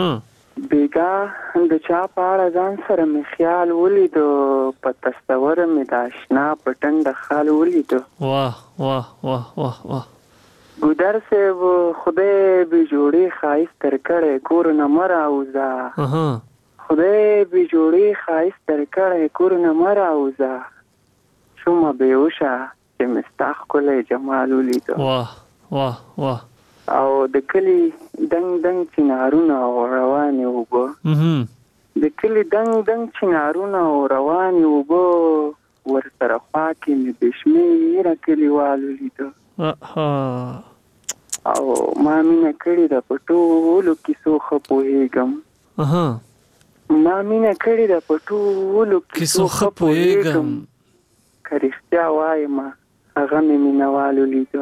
بیګا د چا په اړه ځان سره مې خیال ولیدو په تصوره مې د اشنا په ټنډه خال ولیدو واه واه واه واه واه ګودر صاحب خدای بې جوړې ښایست تر کړی کور نه مه راوځه خدای بې جوړې ښایست تر کړی کور نه مه راوځه شومه بېهوشه چې مې ستا ښکلی جمال ولیدو واه واه واه او د کلی دنګ دنګ چنارونه او روانې اوبه د کلی دنګ دنګ چنارونه او روانې اوبه ورسره خوا کې مې بې شمېره کلیوال ولیدو او ما مینه کړې ده په ټولو کیسو ښه پوهېږم ما مینه کړې ده په ټولو کیسو ښه پوهېږم که رښتیا وایم هغه مې مینهوال ولیدو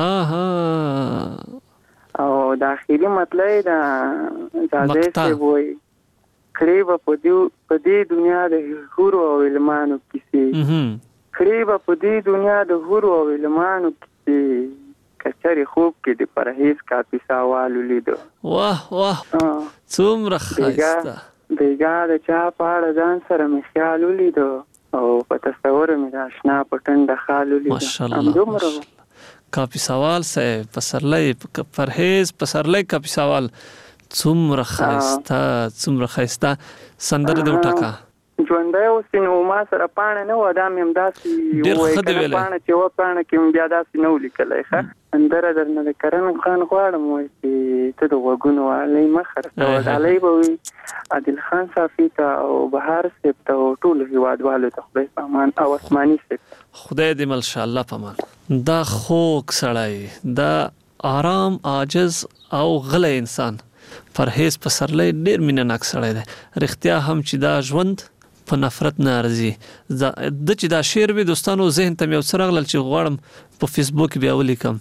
او د اخري مطلب دا ځای صاحب وایي کړې به په دې دنیا د حورو او علمانو کیسې کړې به په دې دنیا د حورو او علمانو کیسې که چېرې خوب کې د پرهیز کاپیسا وال ولیدو واه واه څومره ښایسته بیګا د چا په اړه ځان سره مې خیال ولیدو او په تصوره مې د اشنا په ټنډه خال ولیدو ماشاءالله کاپی سوال صاحب پسرلی پرهیز پسرلی کاپی سوال څومره ښایسته سندره دې وټاکه ژوندی اوسې نو ما سره پاڼه نه وه دا مې همداسې ووایي که نه پاڼه چې وه پاڼه کې مې بیا داسې نه ولیکلی ښه سندره درنه د کرن خان غواړم وایي چې ته د غوږونو آلۍ مه خرڅوه ډالۍ به وي عادل خان صافي ته او بهار صاحب ته او ټولو هیوادوالو ته خدای په امان او عثماني صاحب خدای دې ملشاءالله په امان دا خوږ سړی دا آرام عاجز او غلی انسان پرهیز پسرلی ډېر مینه‌ناک سړی دی رښتیا هم چې دا ژوند په نفرت نه ارزي د چې دا شعر وي دوستانو ذهن ته مې یو څه راغلل چې غواړم په فیسبوک بیا ولیکم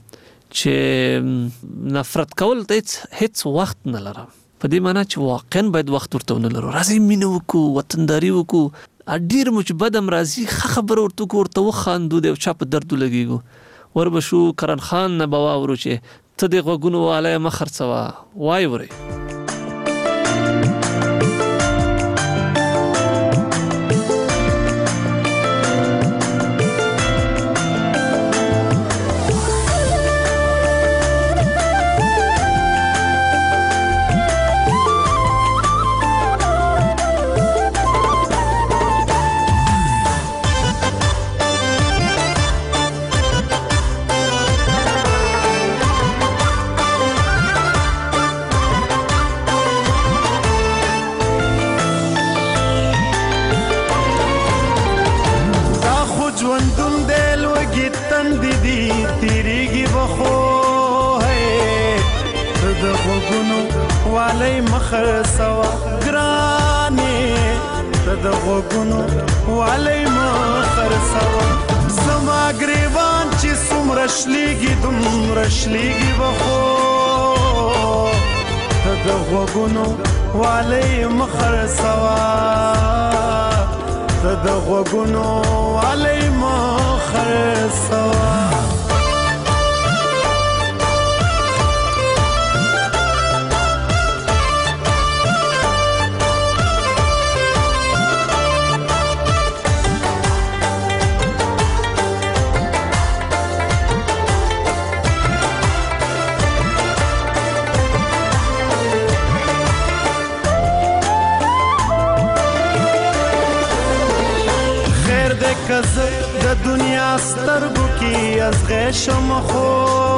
چې نفرت کول ته هیڅ وخت نه لرم په دې معنی چې واقعا باید وخت ورته ونه لرو راځي مینه وکړو وطنداري وکړو ډېر مو چې بد هم راځي ښه خبره ورته وکړو ورته وخاندو د یو چا په درد ولګېږو وربشو کرن خان نه به واورو چې ته دې غوږونو والی مه خرڅوه وایي ورئ د غوګونو والی مخر سوا ګرانې د غوګونو والی مخر سوا زما ګریوان چې څومره شلیږي دومره شلیږي بخو د غوګونو والی مخر سوا د غوګونو والی مخر سوا کزه د دنیا سترګو کې ازغې شم خو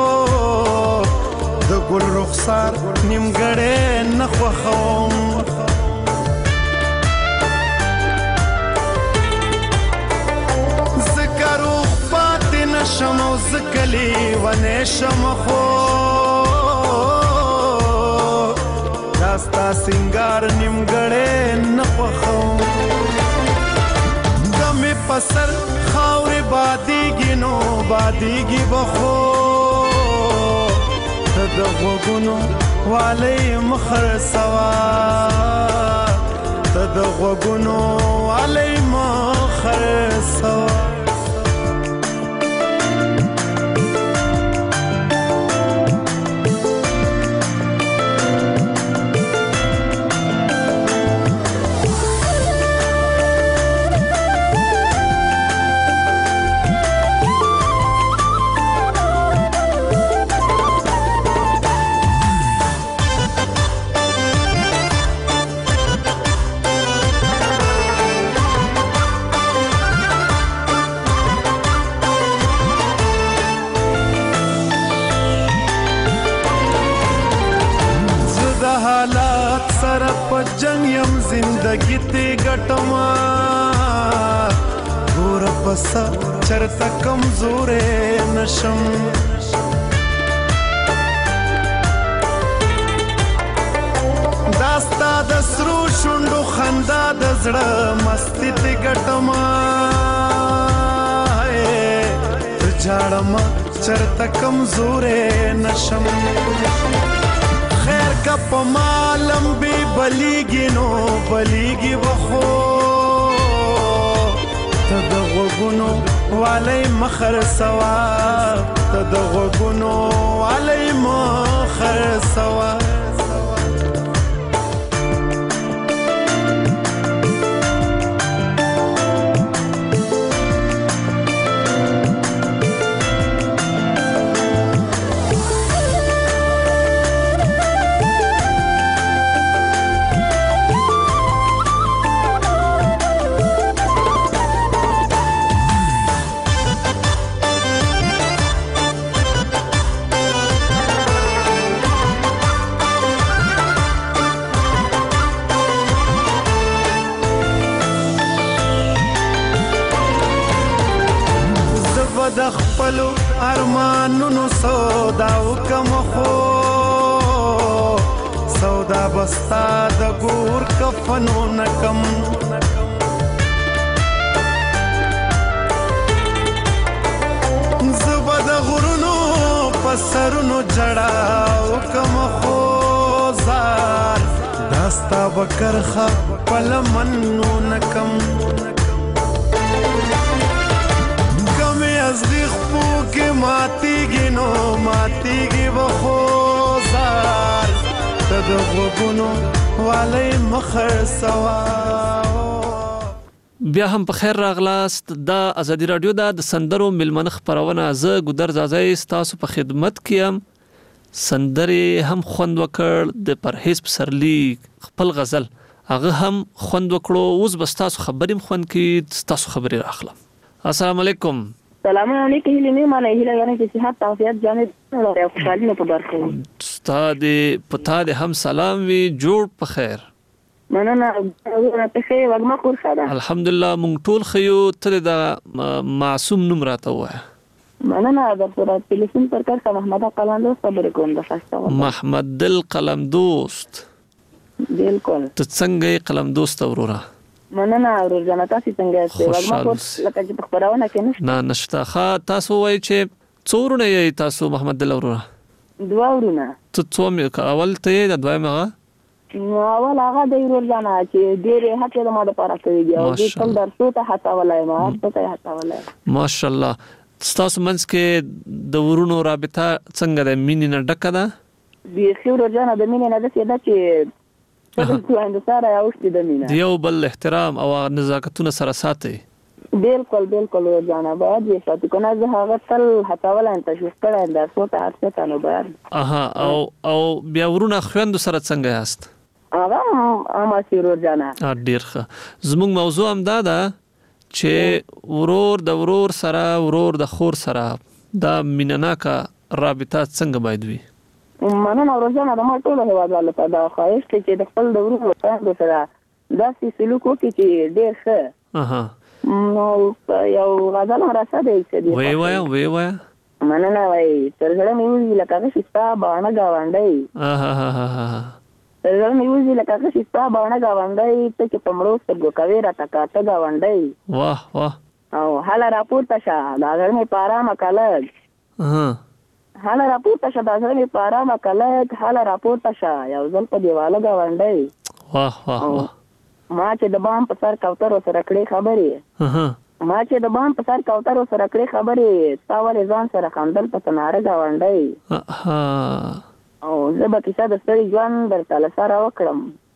د ګل رخسار نیمګړې نه خوښوم ځکه روغ پاتې نشم او ځکه لیونی شم خو دا ستا سینګار نیمګړې نه خوښوم پسر خاور بادیگی نو بادیگی بخو د غوګونو والی مخر سوا د غوګونو والی مخر سوا جنگ یم زندگی تی گٹما گور پسا چرتا کمزور نشم داستا د سرو شوندو خندا د زړه مستی تی گٹما جاړما چرتا کمزور نشم خیر کا پمالم بی بلیگی نو بلیگی بخو تد غوگونو والی مخر سوا تد غوگونو والی مخر سوا د خپلو ارمانونو سودا وکم خو سودا بستا د ګور کفنو نکم زبا د غرونو پسرونو جړا وکم خو زار داستا بکرخه پلمنو نکم ازغیخ پو که ماتیگی نو ماتیگی بخوزار تد غوگونو والی مخر سوا بیا هم په خیر راغلاست دا ازادي رادیو دا د سندرو ملمنه خبرونه زه ګودر زازای تاسو په خدمت کیم سندري هم خوند وکړ د پرهیز پسرلی خپل غزل هغه هم خوند وکړو اوس بس تاسو خبریم خوند کی تاسو خبري راخلم السلام علیکم سلام علیکم هیله مانه هیله غواړم چې صحت عافیت جامد او خوشحالي په برخه استاد پتا دې هم سلام وی جوړ په خیر مننه ته خیر وګما کور سره الحمدلله مونږ ټول خيو ته د معصوم نوم راته وای مننه در تلفن پر کار کا محمد قلمدوست خبرې کوم د خسته محمد دل قلمدوست بالکل ته څنګه قلمدوست وروره مننه ورور جان تاسو څنګه یاست ورما لکه چې خبرونه کې نشته ښه تاسو وایي چې څورونه یې تاسو محمد دل وروره دوه ورونه ته څوم اول ته د دویم هغه اول هغه د ورور جان چې ډېر هڅه د ما د پاره کوي دی او دې ټول درسو ته هڅه ولای ما ته هڅه ولای ماشاءالله تاسو منځ کې د ورونو رابطه څنګه د مینې نه ډکه ده بي خیر جان د مینې نه د څه ده چې څه اند سره اوستي د مینې یو بل احترام او نزاکتونه سره ساتي بالکل ور جان باید یې ساتي کنه زه هغه تل هڅول ان تشویق کړم د څو ته هڅه کنه باید او بیا ورونه خويند سره څنګه یاست هغه اما سیرور جان ډیر ښه زموږ موضوع هم دا ده چې ورور د ورور سره ورور د خور سره دا مینناکه رابطه څنګه باید وي مننه ورځنه د ما ټول هیوادوالو ته دا خواهش چې د خپل د ورور سره داسې سلوک وکړي چې ډېر ښه نو یو غزل راځه دی چې وی وایا مننه وای تر زړه مې وځي لکه چې ستا باندې گاونډي زړه مې وځي لکه چې ستا باندې گاونډي ته چې پمړو سترګو کوي را تکاته گاونډي واه او حالا راپورته شه دا زړه مې پارامه کلک حالا راپورته شه دا زړه مې پارامه کلک حالا راپورته شه یو ځل په دیواله گاونډي واه ما چې د بام په سر کوترو سره کړې خبرې تا ولې ځان سره خندل په تناره گاونډي او زه به کیسه د ستړي ژوند درته له سره وکړم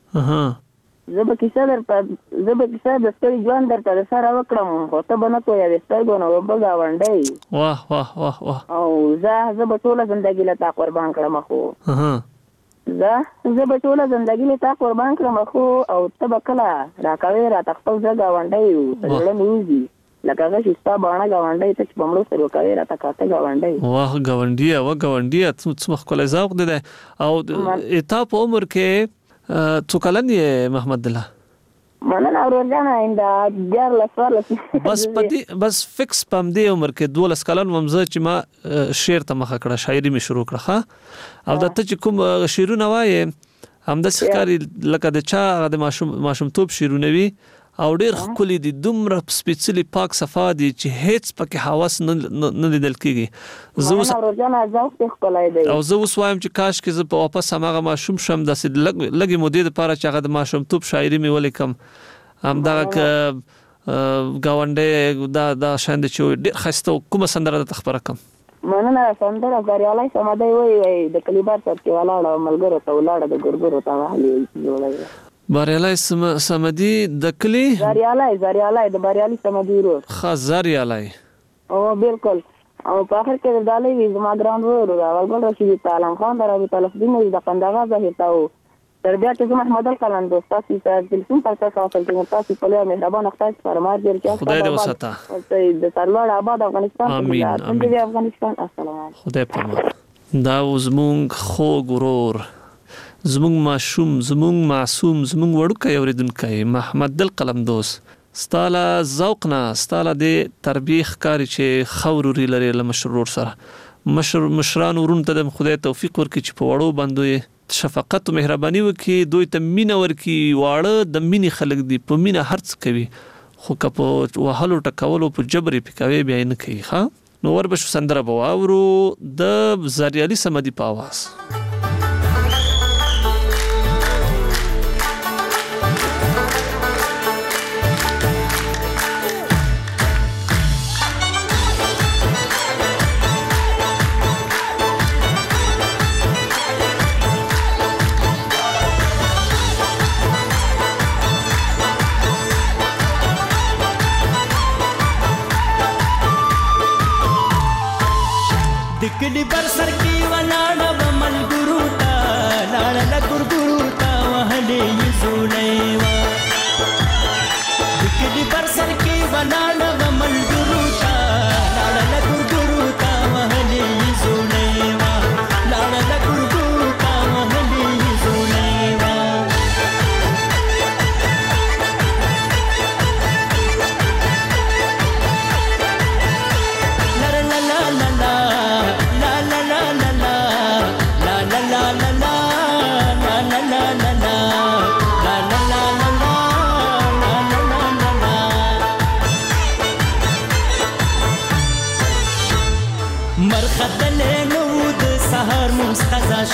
زه به کیسه د ستړي ژوند درته له سره وکړم خو ته به نه پوهېږې سترګو نه اوبه ګاونډی واه او زه به ټوله زندګي له تا قربان کړم خو زه به ټوله زندګي له تا قربان کړم خو او ته به کله راکوې راته خپل زه ګاونډی په زړه مې وځي لکه هغه چې ستا باڼه ګاونډی ته چې په مړو سترګو کوې راته کاته ګاونډی واه ګاونډیه څومره ښکلی ذوق دی او تا په عمر کې څو کلن یې محمد الله مننه ورور جانه بس فکس پم دی عمر کې 12 کلن وم زه چې ما شعر ته مخه کړه شاعري مې شروع کړه او د ته چې کوم شعرونه وایې همداسې ښکاري لکه د چا د ماشومتوب شعرونه وي او ډېر ښکلي دي دومره سپېڅلي پاک صفا دي چې هیڅ پکې هوس نه لیدل کېږي او زه اوس وایم چې کاش کې زه په واپس هماغه ماشوم شم داسې لږې مودې دپاره چې هغه د ماشومتوب شاعري مې ولیکم همدغه ګاونډی دا شیان دي چې ډېر ښایسته کومه سندره درته خپره کړم مننه سندره زریالی سمدی وایي د کلیبار سر کې ولاړه ملګرو ته ولاړه د ګورګورو ته وهلې جوړوي بریالی سمدی د کلی زریالی د بریالی سمدی ورور زریالی او بالکل او په اخر کې د دالۍ وی زما ګران ورور اولګل رشید عالم خان د رابطه الفدین د قندغه زه تاو تر بیا چې محمد القلندوست تاسو ته تلفون پر تاسو خپل تاسو په لاره مهربان خدای فرمان دې چې خدای دې وساته د تلوار آباد افغانستان امين افغانستان السلام خدای پامان دا زمونږ خو ګورور زمونږ ماشوم زمونږ معصوم زمونږ وړوکی اورېدونکی محمد دل قلمدوست ستاله ذوق نه ستاله د تربیه ښکاري چې ښه وروري لري له مشر ورور سره مشران ورونو ته د خدای توفیق ورکړي چې په وړو باندې شفقت او مهرباني وکړي دوی ته مینه ورکړي واړه د مینې خلک دي په مینه هر څه کوي خو که په وهلو ټکولو په جبر یې پکوي بیا یې نه کوي ښه نو وربشو سندره به واورو د زریالي سمدي په اواز کلی پر سر کی ولاړه ملګرو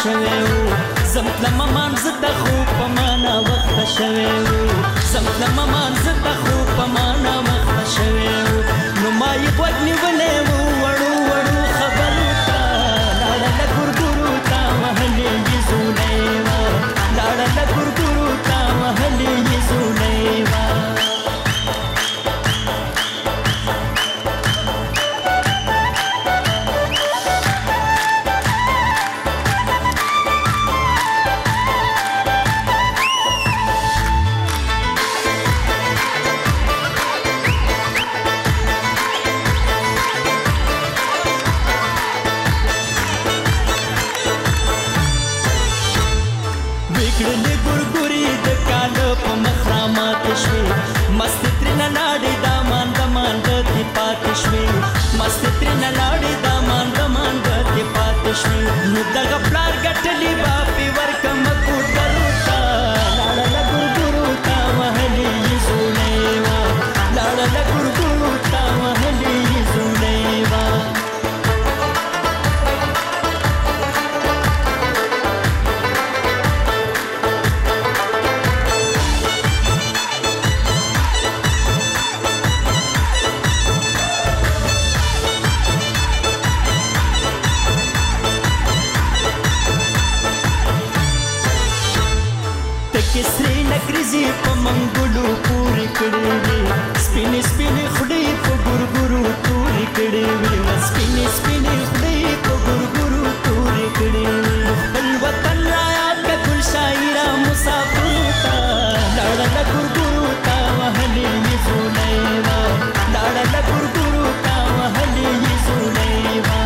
شوي زمتلم مانزه د خو په معنا وخت شوي زمتلم مانزه د خو په معنا وخت شوي نو ما یې وګنی ولې وړو وړو خبرو تا لاړه ګورګورو تا وهلې یې زولې وا لاړه ګورګورو تا وهلې یې زولې وا मस्त त्रिना लाड़ी दामान दमान गति पातश्मी मस्त त्रिना लाड़ी दामान दमान गति पातश्मी नुदगा प्लार गटली बापी वर्कम कुटरुता लाडला गुरुता महली सुनेवा लाडला गुरुता महली सुनेवा किसरी नगरीजी په منګلو پوری کړي وي سپینې سپینې خړې په ګورګورو توري کړي وي سپینې سپینې خړې په ګورګورو توري کړي وي خپل وطن را یاد کړ شاعرا مسافر تا لاړه ګورګورو تا وهلې یې زولېوا لاړه ګورګورو تا وهلې یې زولېوا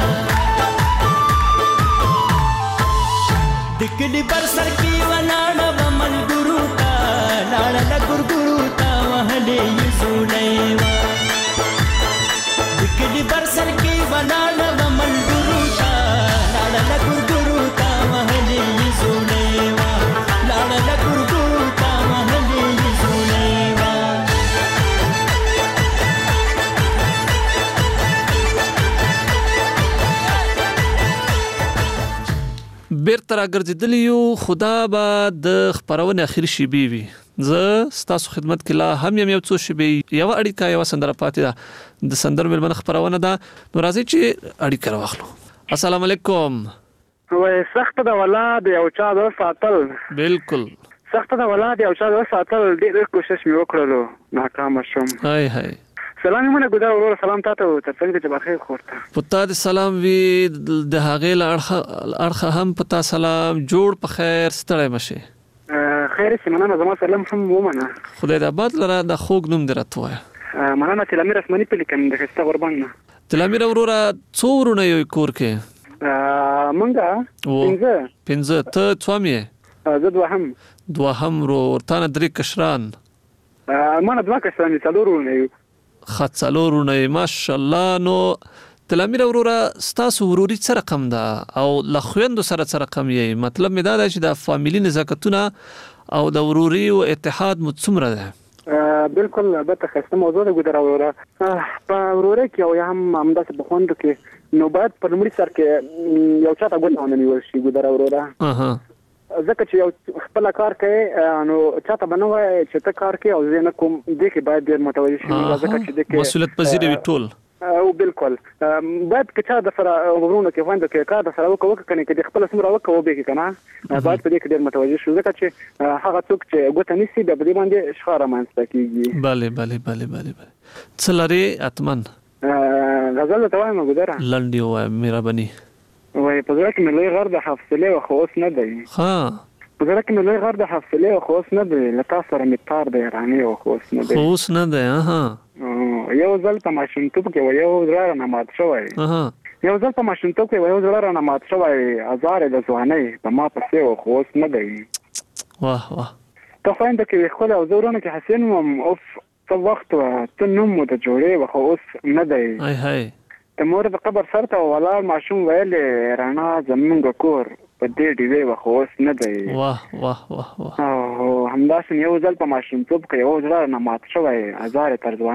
دکلی بر سر کی ولاړه ومن ګورو تا لاړه ګورګورو تا وهلې یې زولېوا دکلی بر سر کی ولاړه ومن ګورو تا لاړه ګورګورو تا وهلې یې زولېوا لاړه ګورګورو تا وهلې یې زولېوا بیرته راګرځېدلی یو خدا به د خپرونې اخري شیبې وي زه ستاسو خدمت کې لا هم یو څو شیبې یو اړیکه یو سندره پاتې ده د سندرو مېلمنه خپرونه ده نو راځئ چې اړیکه راواخلو السلام علیکم وای سخت د ولاد یو چا د ساتل بالکل سخت د ولاد یو چا د ساتل ډېر کوشش مې وکړلو ناکام شوم هاي هاي سلام مونږ ګډه ورور سلام تاسو ته څنګه چې بخیر خورته پتا د سلام وی د هغه لارخه هم پتا سلام جوړ په خیر ستړی مشه خیر سیمانه زما سلام هم ومنه خدای د آباد لره د خوګ نوم درته وای مننه تلامیر اسمنی په لیکم د خسته قربان تلامیر وروره څو ورونه یو کور کې مونږه پنځه ته څومې زه دوهم ورتانه درې کشران مانه دوه کشران څلور ورونه یو خاصلورونه ماشاءالله نو تلامیر وروره ستاسو وروري څه رقم ده او لخويندو سره څه رقم یې مطلب مې دا ده چې د فامیلی نزاکتونه او د وروري او اتحاد مو څومره ده بالکل به تخصص موضوع ده ګډه وروره په وروره کې او هم همداسې بخوند کې نو باید په لومړي سر کې یو چاته ګوت ونه نیول شي ګډه وروره ځکه چې یو خپل کار کوي نو چاته بنوي چې ته کار کوي او زه نه کوم دې کې باید ډېر متوجه شي ځکه چې دې کې مسؤلیت پذیر وي ټول او بالکل باید که چا د سره ورونو کې وانه کې کار د سره وکړي کنه کې خپل سمره وکړي به کې کنه باید په دې کې ډېر متوجه شو ځکه چې هغه څوک چې ګوت نيسي د دې باندې شخاره مانسته کیږي bale څلری اتمن غزل ته وایم ګدره لنډي وای مهرباني وای په ځکه مې لوی غر د حفصله او خوس نه دی ها په ځکه مې لوی غر د حفصله او خوس نه دی لکه سره می تار دی رانی او خوس نه دی ها یو ځل په ماشینټوب کې یو ځل نه مات شوی یو ځل په ماشینټوب کې یو ځل نه مات شوی ازار د ځواني په ما پسې او خوس نه دی واه ته خوند کې خپل او زورونه کې حسین مم اوف څو وخت ته نوم مو ته جوړې وخو اوس نه دی هاي د مور د قبر سره ولاړ ماشوم ویل رانا زمونږ کور په دې ډیوې وخو اوس نه دی واه او همداسې یو ځل په ماشوم توپ کې یو ځل نه مات شوی ازار تر ځواني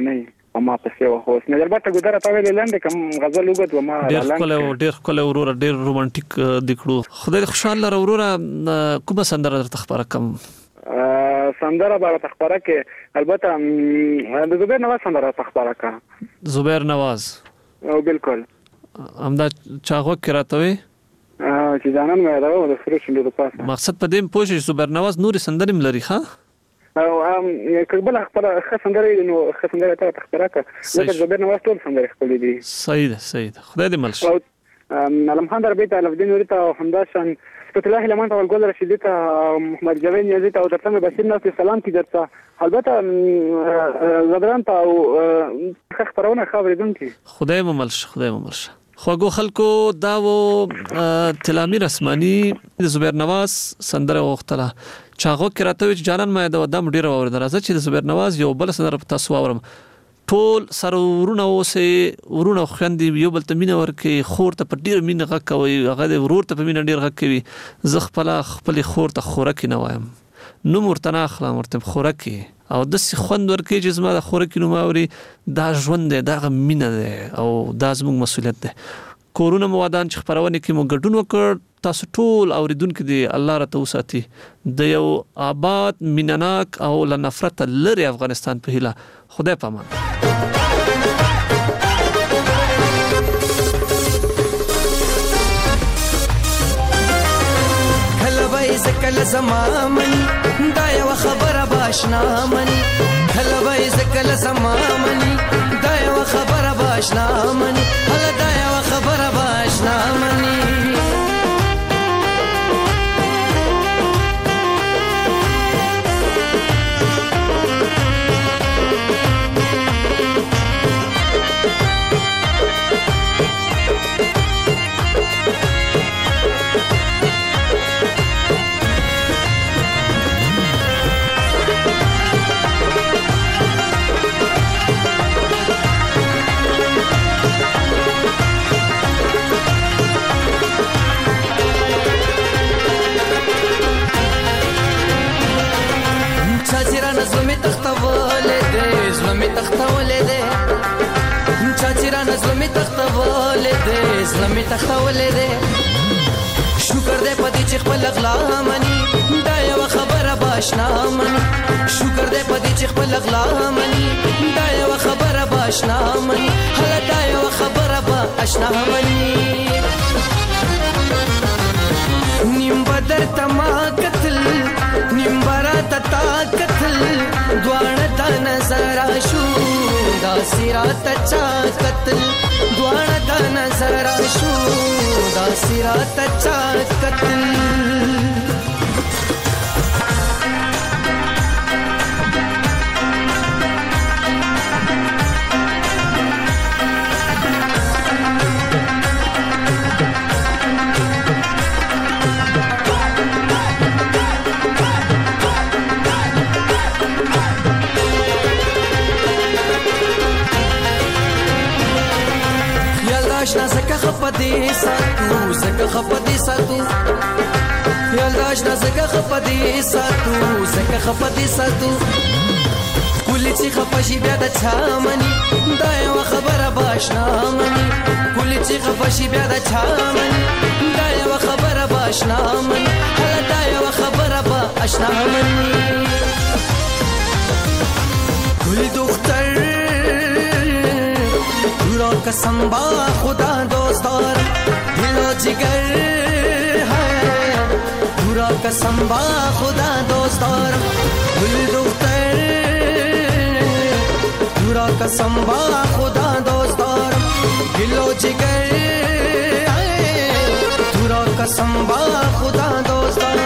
ما پسې وخوس نه البته ګودره تا ویل لاندې کوم غزل وګت و ما ډېر کله ورور ډېر رومانټیک دکړو خدای خوشاله ورور کومه سندره درته خبره کوم سندره به تخبره کې البته د زبیر نواز سندره تخبره کا زبیر نواز او بالکل همدا چاغو کې راته چې ځانم مې راو د فرش له پاسه مقصد په دې پوه شي زبیر نواز نور سندرې ملري ښا او کله خپل خسندرې نو خسندرې ته تخبره کا لکه زبیر نواز ټول سندرې خپل دي صحیح ده خدای دې ملش علم خان دربیت الفدین ورته همداشان فتح الله لمن او الجول رشيد ته محمد جوین یزید او درته بشیر نو سلام کی درته البته زبران ته او خبرونه خبرېدون کی خدای مملش خوګو خلکو دا و تلامیر اسماني د زبیر نواز سندره وختله چاغو کې راته چې جانان ما د ودم ډیر اور درازه چې د زبیر نواز یو بل سندره په تاسو اورم ټول سرورونه اوسه ورونه خوندې یو بل تمینه ورکه خور ته په ډیر مینه غک کوي هغه د ورور ته په مینه ډیر غک کوي زه خپل خور ته خورکې نه وایم نو مرتنا اخلا مرتب خورکې او د خوند ورکه چې زما د خورکې نو ماوري دا ژوند دی دا مینه ده او دا زموږ مسولیت ده کورونه موادان چې خبرونه کې مو ګډون وکړ تاسو ټول اوریدونکو دی الله راته وساتي د یو آباد مینناک او لنفرت لري افغانستان په هیله خدای پامان کله زما منی دا یو خبره باشنا منی کله زما منی دا یو خبره باشنا منی هله دا یو خبره باشنا منی زلمي تختولې ده شکر دې پدې چې خپل اغلا مني دا یو خبره باشنا مني شکر دې پدې چې خپل اغلا مني دا یو خبره باشنا مني هله دا یو خبره باشنا مني نیم بدر تما قتل نیم برات تا قتل دوانه تا نظر شو دا سرات چا قتل دوانه تا نظر شو دا سرات چا قتل یالداشنا زکه خپدی ساتو زکه خپدی ساتو یالداشنا زکه خپدی ساتو زکه خپدی ساتو کلی چې خپشي بیا د چا مني دا یو خبره باشنا مني کلی چې خپشي بیا د چا مني دا یو خبره باشنا مني هله دا یو خبره باشنا مني کلی دختر قسم با خدا دوستار دل و جگر ہے پورا قسم با خدا دوستار دل دختر پورا قسم با خدا دوستار دل و جگر ہے پورا قسم با خدا دوستار